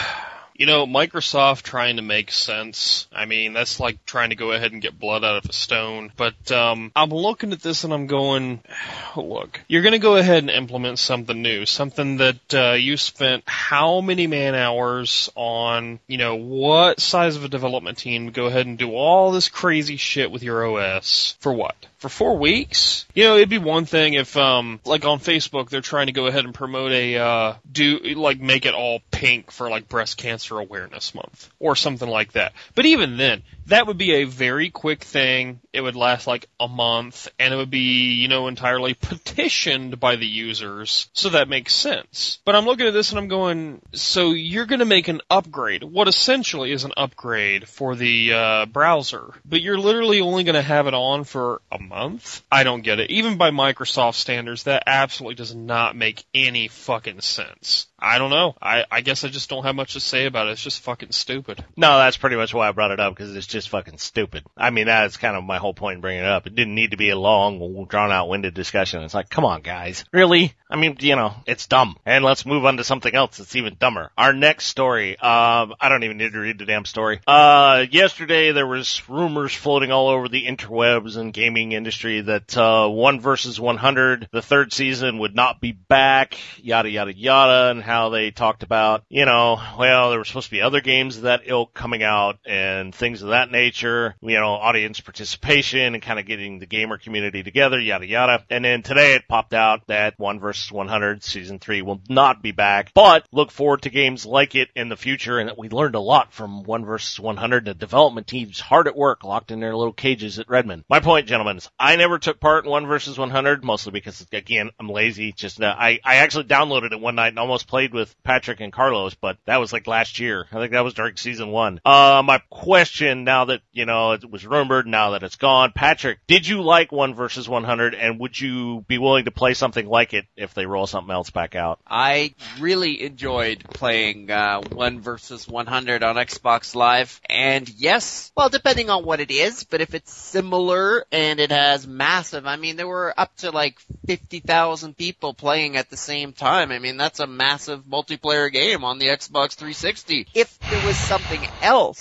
You know, Microsoft trying to make sense, I mean, that's like trying to go ahead and get blood out of a stone. But um I'm looking at this and I'm going, look, you're going to go ahead and implement something new, something that uh, you spent how many man hours on, you know, what size of a development team to go ahead and do all this crazy shit with your O S. For what? For four weeks? You know, it'd be one thing if, um, like on Facebook, they're trying to go ahead and promote a, uh, do, like make it all pink for like Breast Cancer Awareness Month. Or something like that. But even then, that would be a very quick thing. It would last like a month, and it would be, you know, entirely petitioned by the users. So that makes sense. But I'm looking at this and I'm going, so you're gonna make an upgrade, what essentially is an upgrade for the, uh, browser. But you're literally only gonna have it on for a month? I don't get it. Even by Microsoft standards, that absolutely does not make any fucking sense. I don't know. I, I guess I just don't have much to say about it. It's just fucking stupid. No, that's pretty much why I brought it up, because it's just fucking stupid. I mean, that's kind of my whole point in bringing it up. It didn't need to be a long, drawn-out, winded discussion. It's like, come on, guys. Really? I mean, you know, it's dumb. And let's move on to something else that's even dumber. Our next story. Um, I don't even need to read the damn story. Uh, yesterday there was rumors floating all over the interwebs and gaming industry that, uh, one versus one hundred, the third season would not be back, yada, yada, yada, and how they talked about, you know, well, there were supposed to be other games of that ilk coming out and things of that nature, you know, audience participation and kind of getting the gamer community together, yada, yada. And then today it popped out that one versus one hundred season three will not be back, but look forward to games like it in the future, and that we learned a lot from one versus one hundred. The development team's hard at work, locked in their little cages at Redmond. My point, gentlemen, is I never took part in one versus one hundred, mostly because, again, I'm lazy. Just uh, I, I actually downloaded it one night and almost played with Patrick and Carlos, but that was like last year. I think that was during season one. Uh, my question, now that, you know, it was rumored, now that it's gone, Patrick, did you like one versus one hundred, and would you be willing to play something like it if they roll something else back out? I really enjoyed playing uh, one versus one hundred on Xbox Live, and yes, well, depending on what it is, but if it's similar and it has massive, I mean, there were up to like fifty thousand people playing at the same time. I mean, that's a massive multiplayer game on the Xbox three sixty. If there was something else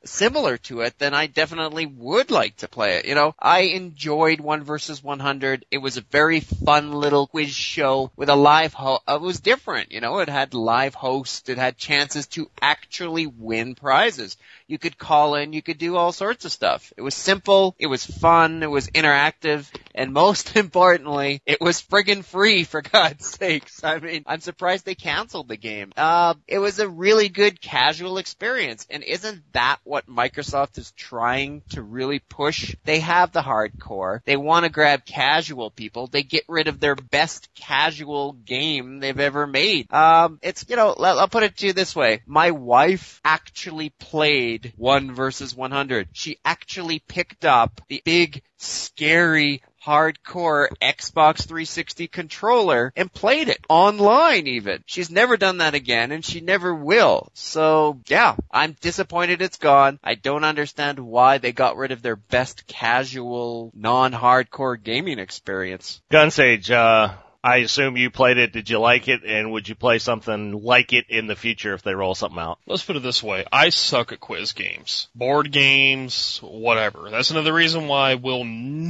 similar to it, then I definitely would like to play it. You know, I enjoyed one versus one hundred. It was a very fun little quiz show with a live host. It was different, you know, it had live hosts, it had chances to actually win prizes. You could call in, you could do all sorts of stuff. It was simple, it was fun, it was interactive, and most importantly, it was friggin' free, for God's sakes. I mean, I'm surprised they canceled the game. Uh, it was a really good casual experience, and isn't that what Microsoft is trying to really push? They have the hardcore, they want to grab casual people, they get rid of their best casual game they've ever made. Um, it's, you know, I'll put it to you this way. My wife actually played one versus one hundred. She actually picked up the big, scary, hardcore Xbox three sixty controller and played it online even. She's never done that again, and she never will. So, yeah, I'm disappointed it's gone. I don't understand why they got rid of their best casual, non-hardcore gaming experience. Gunsage, uh, I assume you played it. Did you like it? And would you play something like it in the future if they roll something out? Let's put it this way. I suck at quiz games. Board games, whatever. That's another reason why I will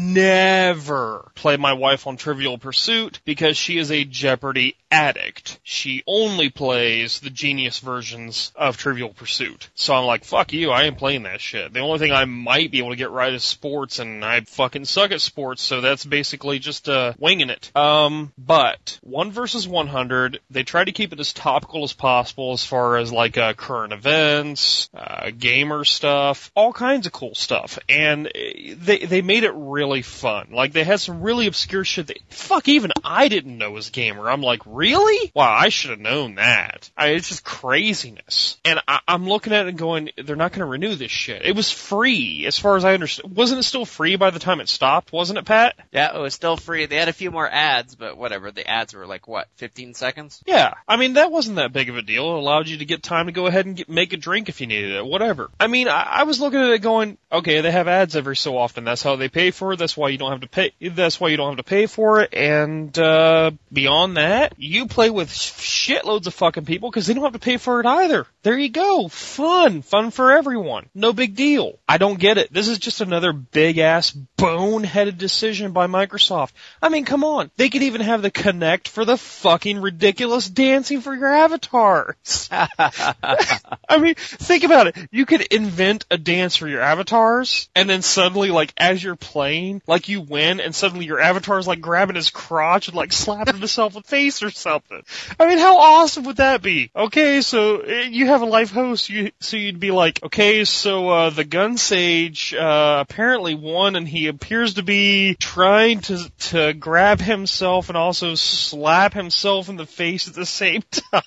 never play my wife on Trivial Pursuit, because she is a Jeopardy addict. She only plays the genius versions of Trivial Pursuit. So I'm like, fuck you, I ain't playing that shit. The only thing I might be able to get right is sports, and I fucking suck at sports, so that's basically just uh, winging it. Um... But one versus one hundred, they try to keep it as topical as possible as far as like uh, current events, uh, gamer stuff, all kinds of cool stuff. And they they made it really fun. Like they had some really obscure shit that fuck even I didn't know was gamer. I'm like, really? Wow, I should have known that. I mean, it's just craziness. And I, I'm looking at it and going, they're not going to renew this shit. It was free as far as I understand. Wasn't it still free by the time it stopped? Wasn't it, Pat? Yeah, it was still free. They had a few more ads, but whatever. The ads were like, what, fifteen seconds? Yeah. I mean, that wasn't that big of a deal. It allowed you to get time to go ahead and get, make a drink if you needed it, whatever. I mean, I, I was looking at it going, okay, they have ads every so often. That's how they pay for it. That's why you don't have to pay, that's why you don't have to pay for it. And, uh, beyond that, you play with shitloads of fucking people because they don't have to pay for it either. There you go. Fun. Fun for everyone. No big deal. I don't get it. This is just another big ass boneheaded decision by Microsoft. I mean, come on. They could even have the Kinect for the fucking ridiculous dancing for your avatars. I mean, think about it. You could invent a dance for your avatars, and then suddenly, like, as you're playing, like, you win, and suddenly your avatar's, like, grabbing his crotch and, like, slapping himself in the face or something. I mean, how awesome would that be? Okay, so you have a live host, you, so you'd be like, okay, so, uh, the Gunsage, uh, apparently won, and he appears to be trying to, to grab himself and also slap himself in the face at the same time.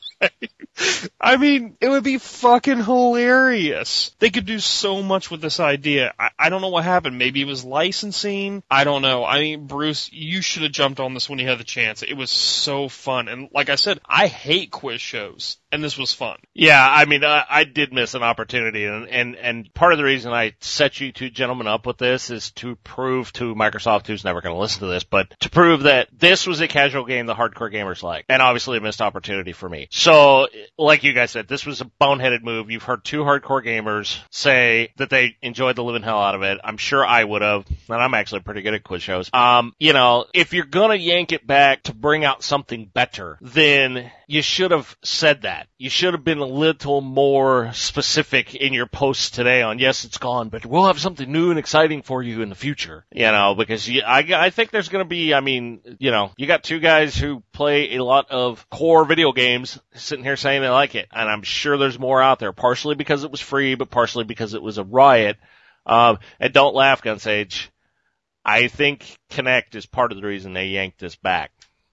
I mean, it would be fucking hilarious. They could do so much with this idea. I, I don't know what happened. Maybe it was licensing. I don't know. I mean, Bruce, you should have jumped on this when you had the chance. It was so fun. And like I said, I hate quiz shows, and this was fun. Yeah, I mean, I, I did miss an opportunity, and, and, and part of the reason I set you two gentlemen up with this is to prove to Microsoft, who's never going to listen to this, but to prove that this was a casual game the hardcore gamers like, and obviously a missed opportunity for me. So, like you guys said, this was a boneheaded move. You've heard two hardcore gamers say that they enjoyed the living hell out of it. I'm sure I would have, and I'm actually pretty good at quiz shows. Um, you know, if you're gonna yank it back to bring out something better, then you should have said that. You should have been a little more specific in your posts today on, yes, it's gone, but we'll have something new and exciting for you in the future. You know, because you, I, I think there's gonna be, I mean, you know, you got two guys who play a lot of core video games sitting here saying they like it, and I'm sure there's more out there, partially because it was free, but partially because it was a riot. Um, and don't laugh, Gunsage. I think Kinect is part of the reason they yanked this back.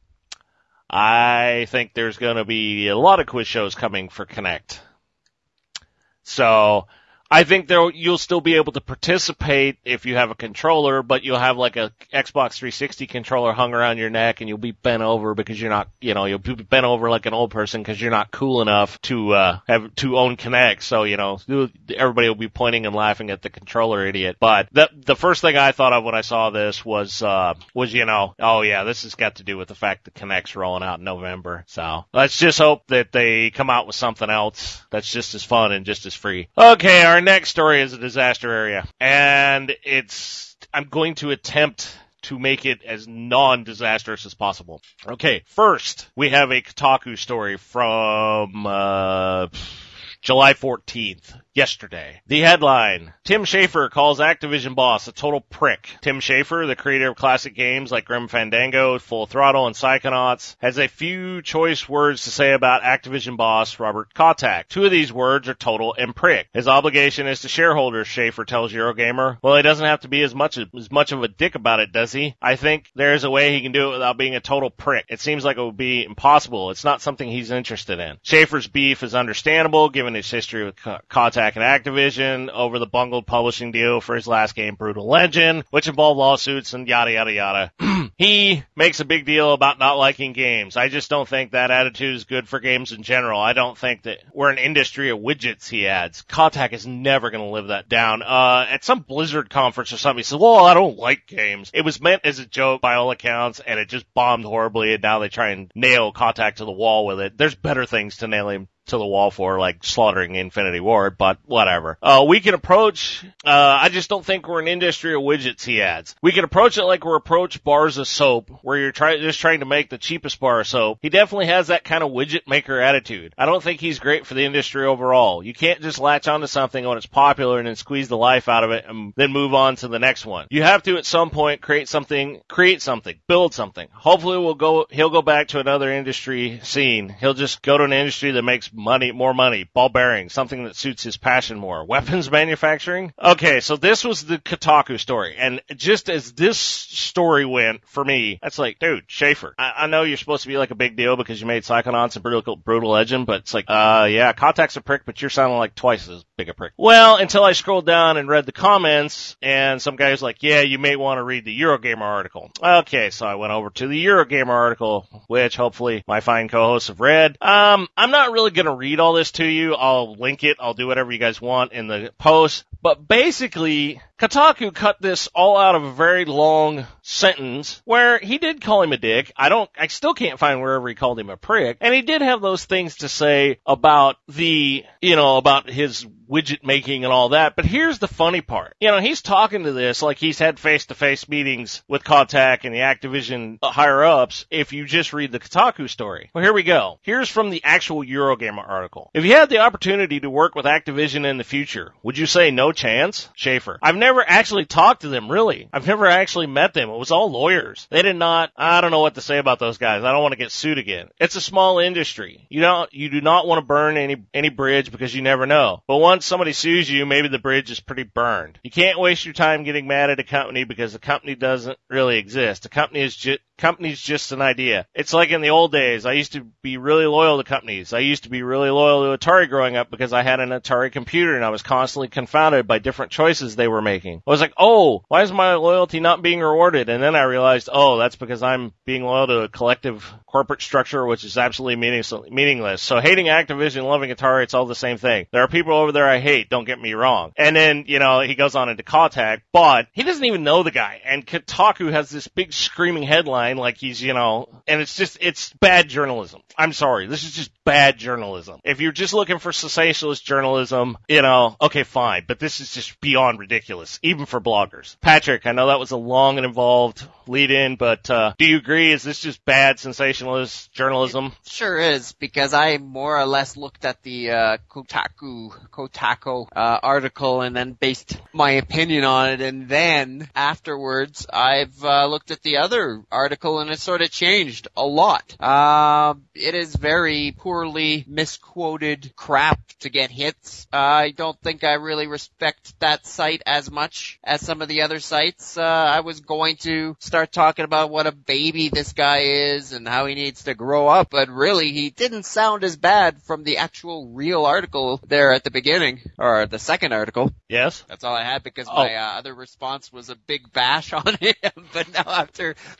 I think there's going to be a lot of quiz shows coming for Kinect. So I think there you'll still be able to participate if you have a controller, but you'll have like a Xbox three sixty controller hung around your neck, and you'll be bent over because you're not, you know, you'll be bent over like an old person because you're not cool enough to uh have to own Kinect. So, you know, everybody will be pointing and laughing at the controller idiot. But the the first thing I thought of when I saw this was uh was you know, oh yeah, this has got to do with the fact that Kinect's rolling out in November. So let's just hope that they come out with something else that's just as fun and just as free. Okay, our next story is a disaster area, and it's, I'm going to attempt to make it as non-disastrous as possible. Okay, first, we have a Kotaku story from, uh, July fourteenth. Yesterday. The headline, Tim Schafer calls Activision boss a total prick. Tim Schafer, the creator of classic games like Grim Fandango, Full Throttle, and Psychonauts, has a few choice words to say about Activision boss Robert Kotick. Two of these words are total and prick. His obligation is to shareholders, Schafer tells Eurogamer. Well, he doesn't have to be as much as much of a dick about it, does he? I think there's a way he can do it without being a total prick. It seems like it would be impossible. It's not something he's interested in. Schafer's beef is understandable given his history with Kotick and Activision over the bungled publishing deal for his last game, Brutal Legend, which involved lawsuits and yada yada yada. He makes a big deal about not liking games. I just don't think that attitude is good for games in general. I don't think that we're an industry of widgets, he adds. Kotick is never going to live that down. Uh, at some Blizzard conference or something, he says, well, I don't like games. It was meant as a joke by all accounts, and it just bombed horribly, and now they try and nail Kotick to the wall with it. There's better things to nail him to the wall for, like slaughtering Infinity Ward, but whatever. Uh, we can approach, uh, I just don't think we're an industry of widgets, he adds. We can approach it like we're approach bars of soap, where you're try- just trying to make the cheapest bar of soap. He definitely has that kind of widget maker attitude. I don't think he's great for the industry overall. You can't just latch onto something when it's popular and then squeeze the life out of it and then move on to the next one. You have to at some point create something, create something, build something. Hopefully we'll go, he'll go back to another industry scene. He'll just go to an industry that makes money, more money, ball bearings, something that suits his passion more. Weapons manufacturing? Okay, so this was the Kotaku story, and just as this story went for me, that's like, dude, Schafer, I, I know you're supposed to be like a big deal because you made Psychonauts and Brutal, Brutal Legend, but it's like, uh, yeah, Kotick's a prick, but you're sounding like twice as big a prick. Well, until I scrolled down and read the comments, and some guy was like, yeah, you may want to read the Eurogamer article. Okay, so I went over to the Eurogamer article, which hopefully my fine co-hosts have read. Um, I'm not really going to read all this to you. I'll link it. I'll do whatever you guys want in the post. But basically, Kotaku cut this all out of a very long sentence where he did call him a dick. I don't, I still can't find wherever he called him a prick. And he did have those things to say about the, you know, about his widget making and all that. But here's the funny part. You know, he's talking to this like he's had face-to-face meetings with Kotick and the Activision higher-ups if you just read the Kotaku story. Well, here we go. Here's from the actual Eurogamer article. If you had the opportunity to work with Activision in the future, would you say no chance? Schafer. I've never actually talked to them, really. I've never actually met them. It was all lawyers. They did not, I don't know what to say about those guys. I don't want to get sued again. It's a small industry. You don't, you do not want to burn any, any bridge because you never know. But once somebody sues you, maybe the bridge is pretty burned. You can't waste your time getting mad at a company because the company doesn't really exist. The company is just, company's just an idea. It's like in the old days. I used to be really loyal to companies. I used to be really loyal to Atari growing up because I had an Atari computer and I was constantly confounded by different choices they were making. I was like, oh, why is my loyalty not being rewarded? And then I realized, oh, that's because I'm being loyal to a collective corporate structure, which is absolutely meaningless. So hating Activision, loving Atari, it's all the same thing. There are people over there I hate, don't get me wrong. And then, you know, he goes on into Kotick, but he doesn't even know the guy. And Kotaku has this big screaming headline like he's, you know, and it's just, it's bad journalism. I'm sorry. This is just bad journalism. If you're just looking for sensationalist journalism, you know, okay, fine. But this is just beyond ridiculous, even for bloggers. Patrick, I know that was a long and involved lead in, but, uh, do you agree? Is this just bad sensationalist journalism? It sure is, because I more or less looked at the, uh, Kotaku, Kotaku, uh, article and then based my opinion on it. And then afterwards, I've, uh, looked at the other article and it sort of changed a lot. Uh, it is very poorly misquoted crap to get hits. Uh, I don't think I really respect that site as much as some of the other sites. Uh, I was going to start talking about what a baby this guy is and how he needs to grow up, but really he didn't sound as bad from the actual real article there at the beginning, or the second article. Yes. That's all I had because oh. my uh, other response was a big bash on him, but now after looking at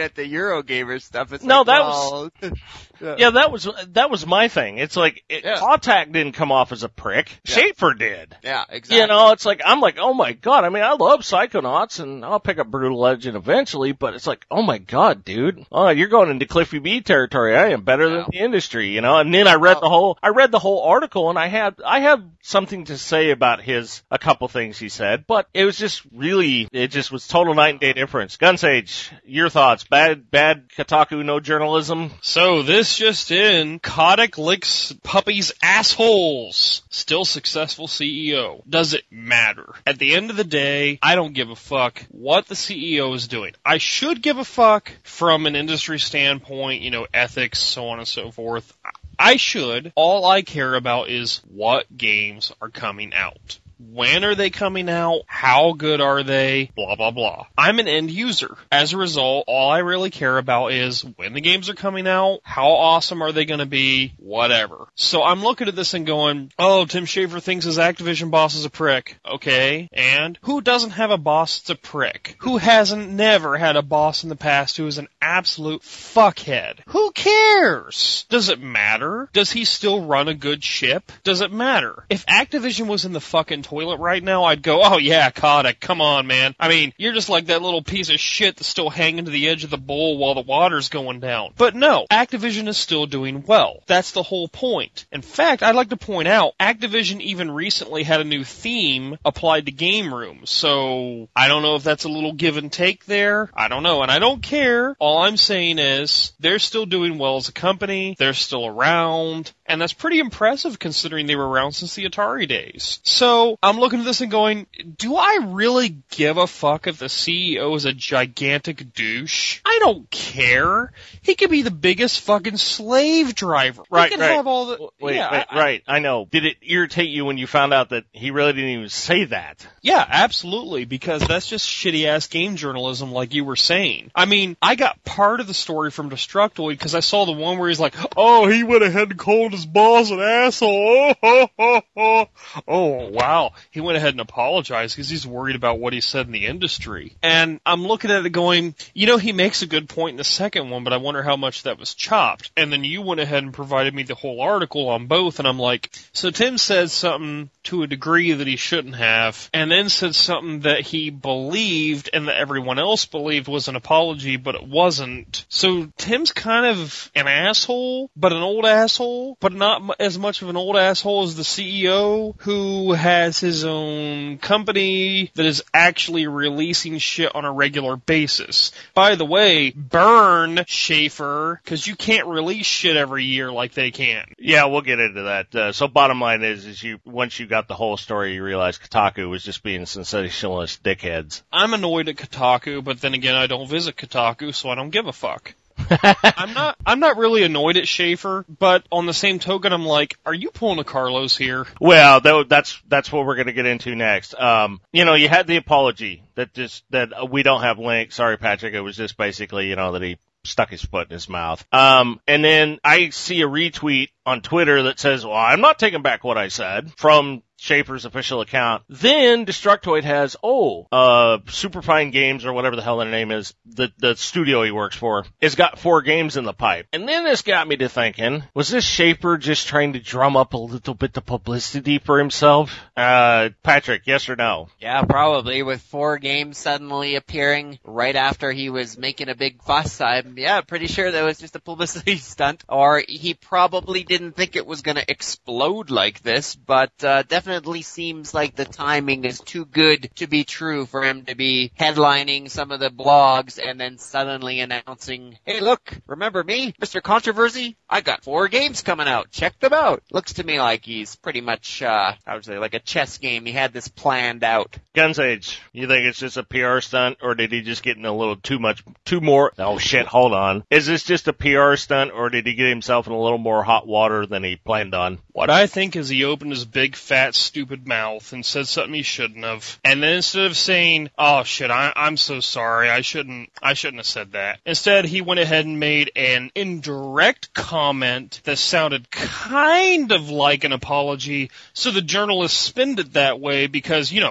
at the Eurogamer stuff. It's no, like, that well, was yeah. yeah, that was that was my thing. It's like it, Yeah. Autak didn't come off as a prick. Yeah. Schaefer did. yeah, exactly. You know, it's like I'm like, oh my god. I mean, I love Psychonauts, and I'll pick up Brutal Legend eventually. But it's like, oh my god, dude, oh, you're going into Cliffy B territory. I am better Yeah. than the industry, you know. And then I read Oh. the whole, I read the whole article, and I had, I have something to say about his, a couple things he said, but it was just really, it just was total night and day difference. Gunsage, your thoughts? Bad, bad Kotaku, no journalism. So this just in, Kotick licks puppies' assholes. Still successful C E O. Does it matter? At the end of the day, I don't give a fuck what the C E O is doing. I should give a fuck from an industry standpoint, you know, ethics, so on and so forth. I should. All I care about is what games are coming out. When are they coming out? How good are they? Blah, blah, blah. I'm an end user. As a result, all I really care about is when the games are coming out, how awesome are they going to be, whatever. So I'm looking at this and going, oh, Tim Schafer thinks his Activision boss is a prick. Okay, and who doesn't have a boss that's a prick? Who hasn't never had a boss in the past who is an absolute fuckhead? Who cares? Does it matter? Does he still run a good ship? Does it matter? If Activision was in the fucking toilet right now, I'd go, oh yeah, Kotick, come on, man. I mean, you're just like that little piece of shit that's still hanging to the edge of the bowl while the water's going down. But no, Activision is still doing well. That's the whole point. In fact, I'd like to point out, Activision even recently had a new theme applied to game rooms, so I don't know if that's a little give and take there. I don't know, and I don't care. All I'm saying is, they're still doing well as a company, they're still around, and that's pretty impressive considering they were around since the Atari days. So, I'm looking at this and going, do I really give a fuck if the C E O is a gigantic douche? I don't care. He could be the biggest fucking slave driver. Right, he can right. have all the, Wait, yeah, wait, I, right, I know. Did it irritate you when you found out that he really didn't even say that? Yeah, absolutely, because that's just shitty-ass game journalism like you were saying. I mean, I got part of the story from Destructoid because I saw the one where he's like, oh, he went ahead and called his boss an asshole. Oh, oh, oh, oh wow. He went ahead and apologized because he's worried about what he said in the industry. And I'm looking at it going, you know, he makes a good point in the second one, but I wonder how much that was chopped. And then you went ahead and provided me the whole article on both, and I'm like, so Tim said something to a degree that he shouldn't have, and then said something that he believed and that everyone else believed was an apology, but it wasn't. So Tim's kind of an asshole, but an old asshole, but not m- as much of an old asshole as the C E O who has his own company that is actually releasing shit on a regular basis. By the way, burn Schaefer, because you can't release shit every year like they can. Yeah, we'll get into that. Uh, so bottom line is, is you, once you got the whole story, you realized Kotaku was just being sensationalist dickheads. I'm annoyed at Kotaku, but then again, I don't visit Kotaku, so I don't give a fuck. I'm not, I'm not really annoyed at Schaefer, but on the same token, I'm like, are you pulling a Carlos here? Well, that, that's, that's what we're gonna get into next. Um, you know, you had the apology that just, that uh, we don't have links. Sorry, Patrick. It was just basically, you know, that he stuck his foot in his mouth. Um, and then I see a retweet on Twitter that says, well, I'm not taking back what I said, from Schaefer's official account. Then Destructoid has, oh, uh, Superfine Games, or whatever the hell their name is, the, the studio he works for, has got four games in the pipe. And then this got me to thinking, was this Schaefer just trying to drum up a little bit of publicity for himself? Uh, Patrick, yes or no? Yeah, probably, with four games suddenly appearing right after he was making a big fuss. I'm, yeah, pretty sure that was just a publicity stunt. Or he probably didn't think it was gonna explode like this, but, uh, definitely Definitely seems like the timing is too good to be true for him to be headlining some of the blogs and then suddenly announcing, hey look, remember me, Mister Controversy? I got four games coming out. Check them out. Looks to me like he's pretty much, uh, I would say like a chess game. He had this planned out. Gunsage, you think it's just a P R stunt, or did he just get in a little too much, too more, oh shit, hold on. Is this just a P R stunt, or did he get himself in a little more hot water than he planned on? What I think is he opened his big fat stupid mouth and said something he shouldn't have. And then instead of saying, oh shit, I, I'm so sorry, I shouldn't, I shouldn't have said that. Instead, he went ahead and made an indirect comment that sounded kind of like an apology, so the journalists spinned it that way because, you know, after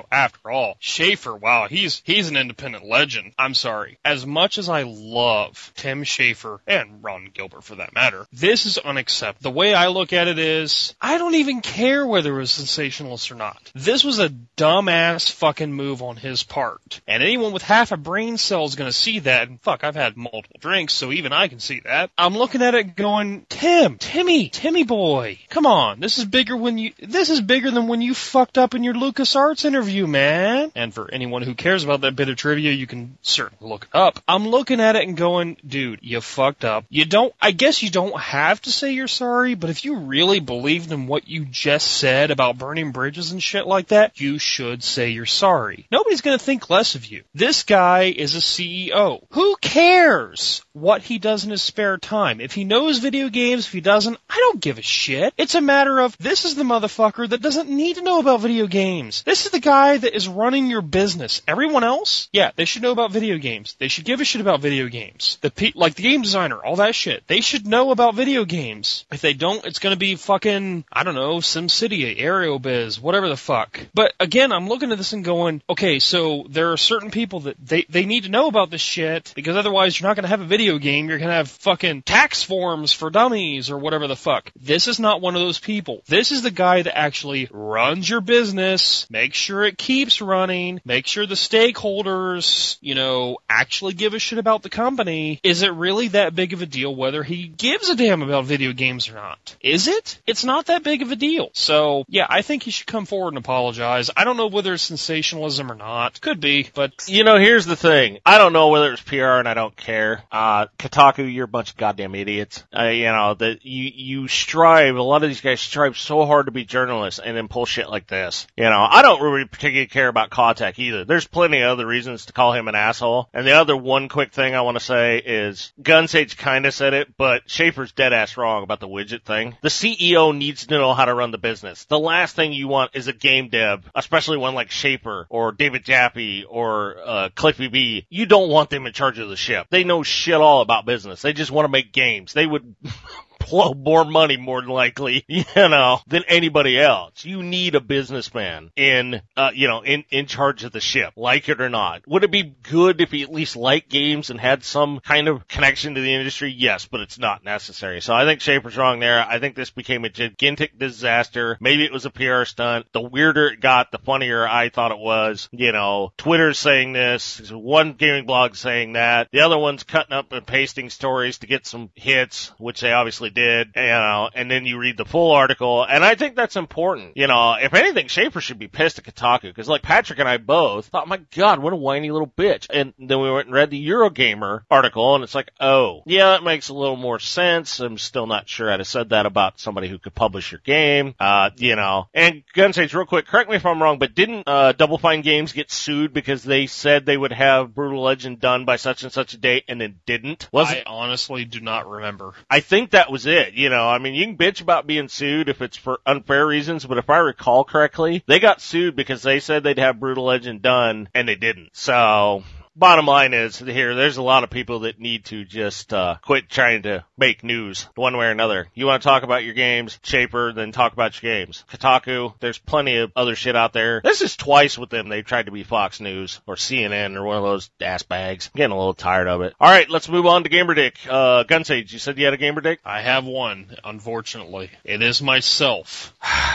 all. Schafer, wow, he's he's an independent legend. I'm sorry. As much as I love Tim Schafer, and Ron Gilbert for that matter, this is unacceptable. The way I look at it is, I don't even care whether it was sensationalist or not. This was a dumbass fucking move on his part. And anyone with half a brain cell is going to see that, and fuck, I've had multiple drinks, so even I can see that. I'm looking at it going, Tim, Timmy, Timmy boy, come on, this is bigger when you, this is bigger than when you fucked up in your LucasArts interview, man. And for anyone who cares about that bit of trivia, you can certainly look it up. I'm looking at it and going, dude, you fucked up. You don't, I guess you don't have to say you're sorry, but if you really believed in what you just said about burning bridges and shit like that, you should say you're sorry. Nobody's gonna think less of you. This guy is a C E O. Who cares what he does in his spare time? If he knows video games, if he doesn't, I don't give a shit. It's a matter of, this is the motherfucker that doesn't need to know about video games. This is the guy that is running your business. Everyone else, yeah, they should know about video games. They should give a shit about video games. The pe- like the game designer, all that shit. They should know about video games. If they don't, it's gonna be fucking, I don't know, SimCity, AeroBiz, whatever the fuck. But again, I'm looking at this and going, okay, so there are certain people that they, they need to know about this shit, because otherwise you're not gonna have a video game, you're gonna have fucking tax forms for dummies or whatever the fuck. This is not one of those people. This is the guy that actually runs your business, makes sure it keeps running, makes sure the stakeholders, you know, actually give a shit about the company. Is it really that big of a deal whether he gives a damn about video games or not? Is it? It's not that big of a deal. So, yeah, I think he should come forward and apologize. I don't know whether it's sensationalism or not. Could be, but... You know, here's the thing. I don't know whether it's P R and I don't care. Uh, Kotaku, you're a bunch of goddamn idiots. Uh, you know, that you, you strive, a lot of these guys strive so hard to be journalists and then pull shit like this. You know, I don't really particularly care about Kotak either. There's plenty of other reasons to call him an asshole. And the other one quick thing I want to say is, Gunsage kinda said it, but Schaefer's dead ass wrong about the widget thing. The C E O needs to know how to run the business. The last thing you want is a game dev, especially one like Schaefer or David Jaffe or uh, Cliffy B. You don't want them in charge of the ship. They know shit all about business. They just want to make games. They would blow more money, more than likely, you know, than anybody else. You need a businessman in, uh, you know, in, in charge of the ship, like it or not. Would it be good if he at least liked games and had some kind of connection to the industry? Yes, but it's not necessary. So I think Schaefer's wrong there. I think this became a gigantic disaster. Maybe it was a P R stunt. The weirder it got, the funnier I thought it was. You know, Twitter's saying this, one gaming blog saying that, the other one's cutting up and pasting stories to get some hits, which they obviously did, you know, and then you read the full article, and I think that's important. You know, if anything, Schaefer should be pissed at Kotaku, because like Patrick and I both thought, my God, what a whiny little bitch. And then we went and read the Eurogamer article, and it's like, oh, yeah, that makes a little more sense. I'm still not sure I'd have said that about somebody who could publish your game, uh, you know. And Gunsage, real quick, correct me if I'm wrong, but didn't uh, Double Fine Games get sued because they said they would have Brutal Legend done by such and such a date, and then didn't? Was I it? honestly do not remember. I think that was it. You know, I mean, you can bitch about being sued if it's for unfair reasons, but if I recall correctly, they got sued because they said they'd have Brutal Legend done, and they didn't. So, bottom line is, here, there's a lot of people that need to just uh quit trying to make news one way or another. You want to talk about your games, Schaefer, then talk about your games. Kotaku, there's plenty of other shit out there. This is twice with them. They've tried to be Fox News or C N N or one of those ass bags. I'm getting a little tired of it. All right, let's move on to GamerDick. Uh, Gunsage, you said you had a GamerDick? I have one, unfortunately. It is myself.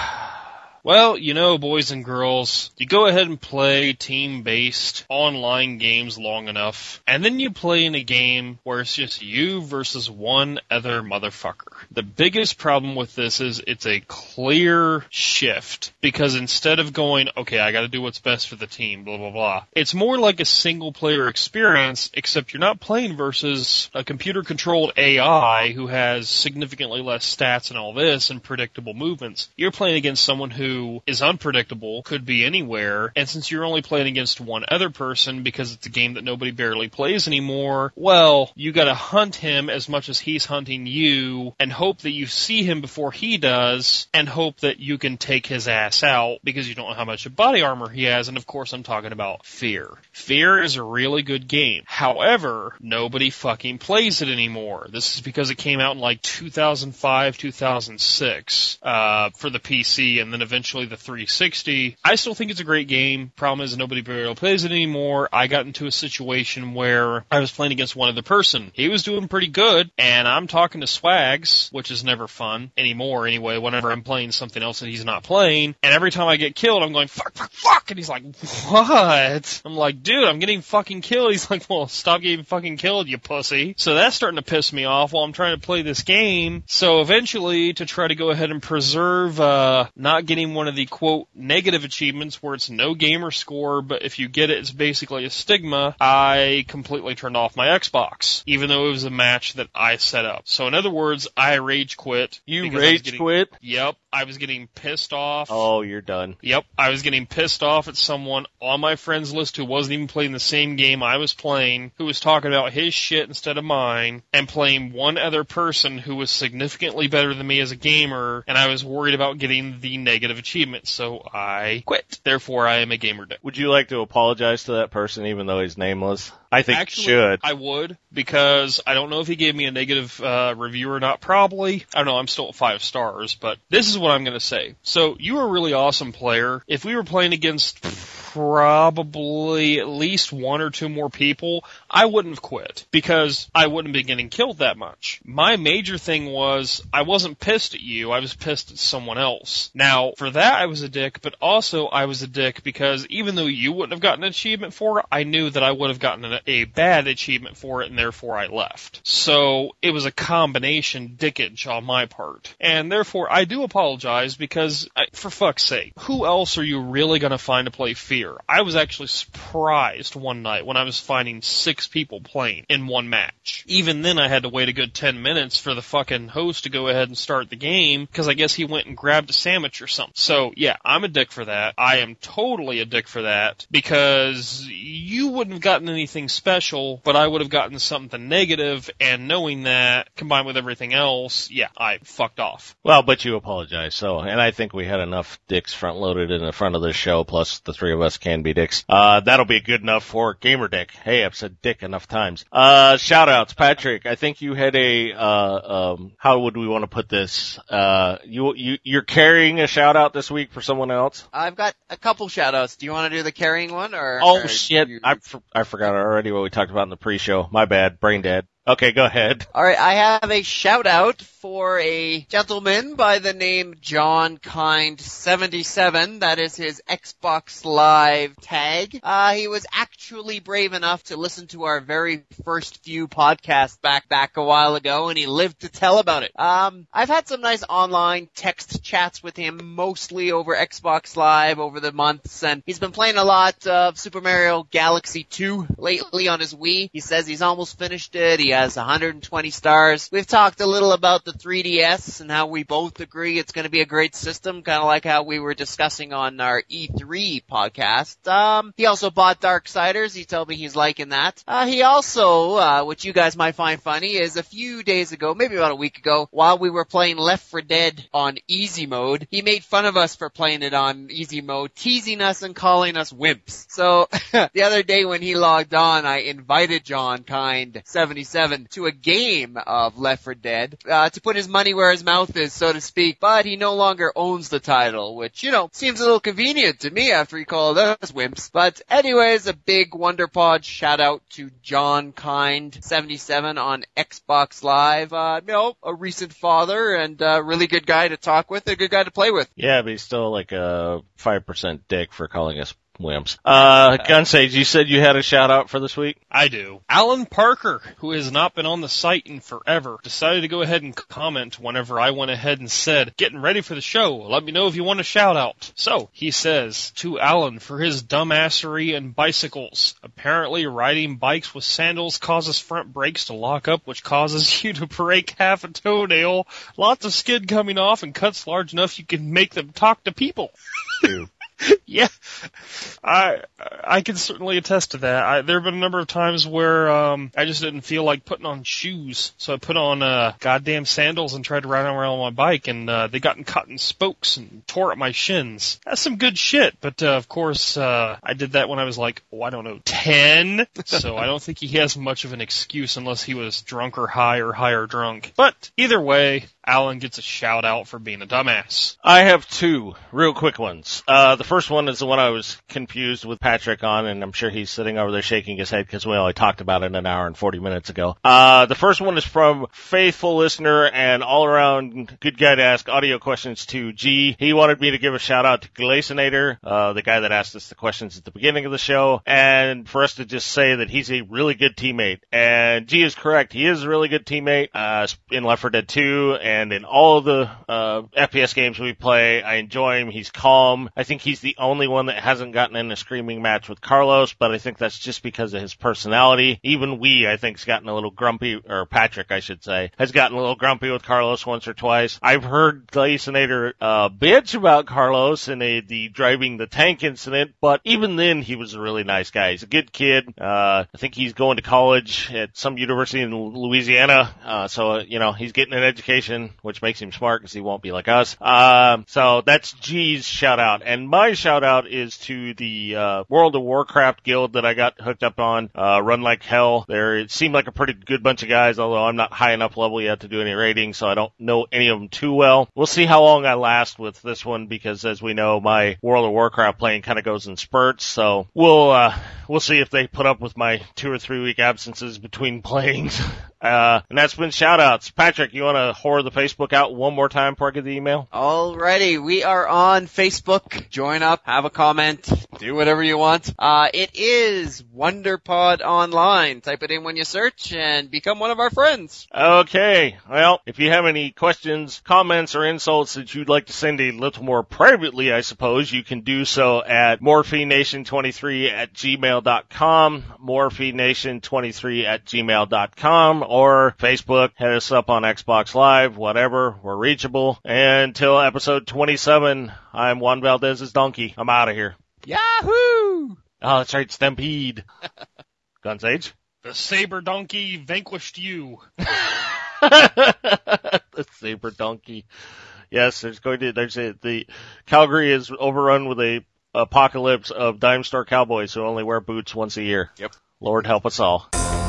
Well, you know, boys and girls, you go ahead and play team-based online games long enough, and then you play in a game where it's just you versus one other motherfucker. The biggest problem with this is it's a clear shift, because instead of going, okay, I gotta do what's best for the team, blah, blah, blah, it's more like a single-player experience, except you're not playing versus a computer-controlled A I who has significantly less stats and all this and predictable movements. You're playing against someone who is unpredictable, could be anywhere, and since you're only playing against one other person because it's a game that nobody barely plays anymore, well, you gotta hunt him as much as he's hunting you, and hope that you see him before he does, and hope that you can take his ass out, because you don't know how much of body armor he has, and of course I'm talking about Fear. Fear is a really good game. However, nobody fucking plays it anymore. This is because it came out in like two thousand five, two thousand six, uh, for the P C, and then eventually eventually the three sixty. I still think it's a great game. Problem is nobody barely plays it anymore. I got into a situation where I was playing against one other person. He was doing pretty good, and I'm talking to Swags, which is never fun anymore anyway, whenever I'm playing something else that he's not playing. And every time I get killed, I'm going, fuck, fuck, fuck. And he's like, what? I'm like, dude, I'm getting fucking killed. He's like, well, stop getting fucking killed, you pussy. So that's starting to piss me off while I'm trying to play this game. So eventually, to try to go ahead and preserve uh not getting one of the, quote, negative achievements where it's no gamer score, but if you get it, it's basically a stigma, I completely turned off my Xbox, even though it was a match that I set up. So in other words, I rage quit. You rage getting, quit? Yep. I was getting pissed off. Oh, you're done. Yep. I was getting pissed off at someone on my friends list who wasn't even playing the same game I was playing, who was talking about his shit instead of mine, and playing one other person who was significantly better than me as a gamer, and I was worried about getting the negative achievement, so I quit. Therefore, I am a gamer dick. Would you like to apologize to that person even though he's nameless? I think Actually, you should. I would, because I don't know if he gave me a negative uh, review or not, probably. I don't know, I'm still at five stars, but this is what I'm going to say. So, you were a really awesome player. If we were playing against probably at least one or two more people, I wouldn't have quit, because I wouldn't be getting killed that much. My major thing was, I wasn't pissed at you, I was pissed at someone else. Now, for that I was a dick, but also I was a dick because even though you wouldn't have gotten an achievement for it, I knew that I would have gotten a, a bad achievement for it, and therefore I left. So, it was a combination dickage on my part. And therefore, I do apologize, because, I, for fuck's sake, who else are you really gonna find to play Fear? I was actually surprised one night when I was finding six people playing in one match. Even then, I had to wait a good ten minutes for the fucking host to go ahead and start the game, because I guess he went and grabbed a sandwich or something. So, yeah, I'm a dick for that. I am totally a dick for that, because you wouldn't have gotten anything special, but I would have gotten something negative, and knowing that, combined with everything else, yeah, I fucked off. Well, but you apologize, so, and I think we had enough dicks front-loaded in the front of the show, plus the three of us can be dicks. Uh, that'll be good enough for Gamer Dick. Hey, I've said dick enough times. Uh, shout outs. Patrick, I think you had a, uh, um, how would we want to put this? Uh, you, you, you're carrying a shout out this week for someone else? I've got a couple shout outs. Do you want to do the carrying one or? Oh or shit. you... I, I forgot already what we talked about in the pre-show. My bad. Brain dead. Okay, go ahead. All right, I have a shout out for a gentleman by the name John Kind seventy-seven. That is his Xbox Live tag. Uh, he was actually brave enough to listen to our very first few podcasts back back a while ago, and he lived to tell about it. Um, I've had some nice online text chats with him, mostly over Xbox Live over the months, and he's been playing a lot of Super Mario Galaxy two lately on his Wii. He says he's almost finished it. He has one hundred twenty stars. We've talked a little about the three D S and how we both agree it's going to be a great system, kind of like how we were discussing on our E three podcast. Um, he also bought Darksiders. He told me he's liking that. Uh, he also, uh, which you guys might find funny, is a few days ago, maybe about a week ago, while we were playing Left four Dead on easy mode, he made fun of us for playing it on easy mode, teasing us and calling us wimps. So, the other day when he logged on, I invited John Kind seventy-seven to a game of Left four Dead, uh, to put his money where his mouth is, so to speak, but he no longer owns the title, which, you know, seems a little convenient to me after he called us wimps. But anyways, a big WonderPod shout out to John Kind seventy-seven on Xbox Live. Uh, you know, a recent father and a really good guy to talk with, a good guy to play with. Yeah, but he's still like a five percent dick for calling us wimps. Uh, Gunsage, you said you had a shout out for this week? I do. Alan Parker, who has not been on the site in forever, decided to go ahead and comment whenever I went ahead and said, getting ready for the show, let me know if you want a shout out. So, he says, to Alan for his dumbassery and bicycles. Apparently, riding bikes with sandals causes front brakes to lock up, which causes you to break half a toenail, lots of skin coming off, and cuts large enough you can make them talk to people. Ew. Yeah, I I can certainly attest to that. I, there have been a number of times where um, I just didn't feel like putting on shoes, so I put on uh, goddamn sandals and tried to ride around on my bike, and uh, they got in caught in spokes and tore up my shins. That's some good shit, but uh, of course uh, I did that when I was like, oh, I don't know, ten. So I don't think he has much of an excuse unless he was drunk or high or high or drunk. But either way, Alan gets a shout out for being a dumbass. I have two real quick ones. Uh, the first one is the one I was confused with Patrick on, and I'm sure he's sitting over there shaking his head because we only talked about it an hour and forty minutes ago. Uh, the first one is from faithful listener and all-around good guy to ask audio questions to G. He wanted me to give a shout out to Glacinator, uh, the guy that asked us the questions at the beginning of the show, and for us to just say that he's a really good teammate. And G is correct. He is a really good teammate, uh, in Left four Dead two, and in all of the, uh, F P S games we play. I enjoy him. He's calm. I think he's the only one that hasn't gotten in a screaming match with Carlos, but I think that's just because of his personality. Even we, I think, has gotten a little grumpy, or Patrick, I should say, has gotten a little grumpy with Carlos once or twice. I've heard Glacinator, uh, bitch about Carlos in a, the driving the tank incident, but even then, he was a really nice guy. He's a good kid. Uh, I think he's going to college at some university in Louisiana, uh, so, you know, he's getting an education, which makes him smart because he won't be like us. Um, so that's G's shout out. And my shout out is to the, uh, World of Warcraft guild that I got hooked up on, uh, Run Like Hell. There, it seemed like a pretty good bunch of guys, although I'm not high enough level yet to do any ratings, so I don't know any of them too well. We'll see how long I last with this one because, as we know, my World of Warcraft playing kind of goes in spurts, so we'll, uh, we'll see if they put up with my two or three week absences between playings. Uh, and that's been shout-outs. Patrick, you want to whore the Facebook out one more time before I get the email? Alrighty, we are on Facebook. Join up, have a comment, do whatever you want. Uh, it is WonderPod Online. Type it in when you search and become one of our friends. Okay. Well, if you have any questions, comments, or insults that you'd like to send a little more privately, I suppose, you can do so at morphine nation twenty-three at gmail dot com, morphine nation twenty-three at gmail dot com, or Facebook, hit us up on Xbox Live, whatever, we're reachable. And until episode twenty-seven, I'm Juan Valdez's donkey. I'm out of here. Yahoo! Oh, that's right, Stampede. Guns Age? The saber donkey vanquished you. The saber donkey. Yes, there's going to, there's a, the, Calgary is overrun with a apocalypse of dime store cowboys who only wear boots once a year. Yep. Lord help us all.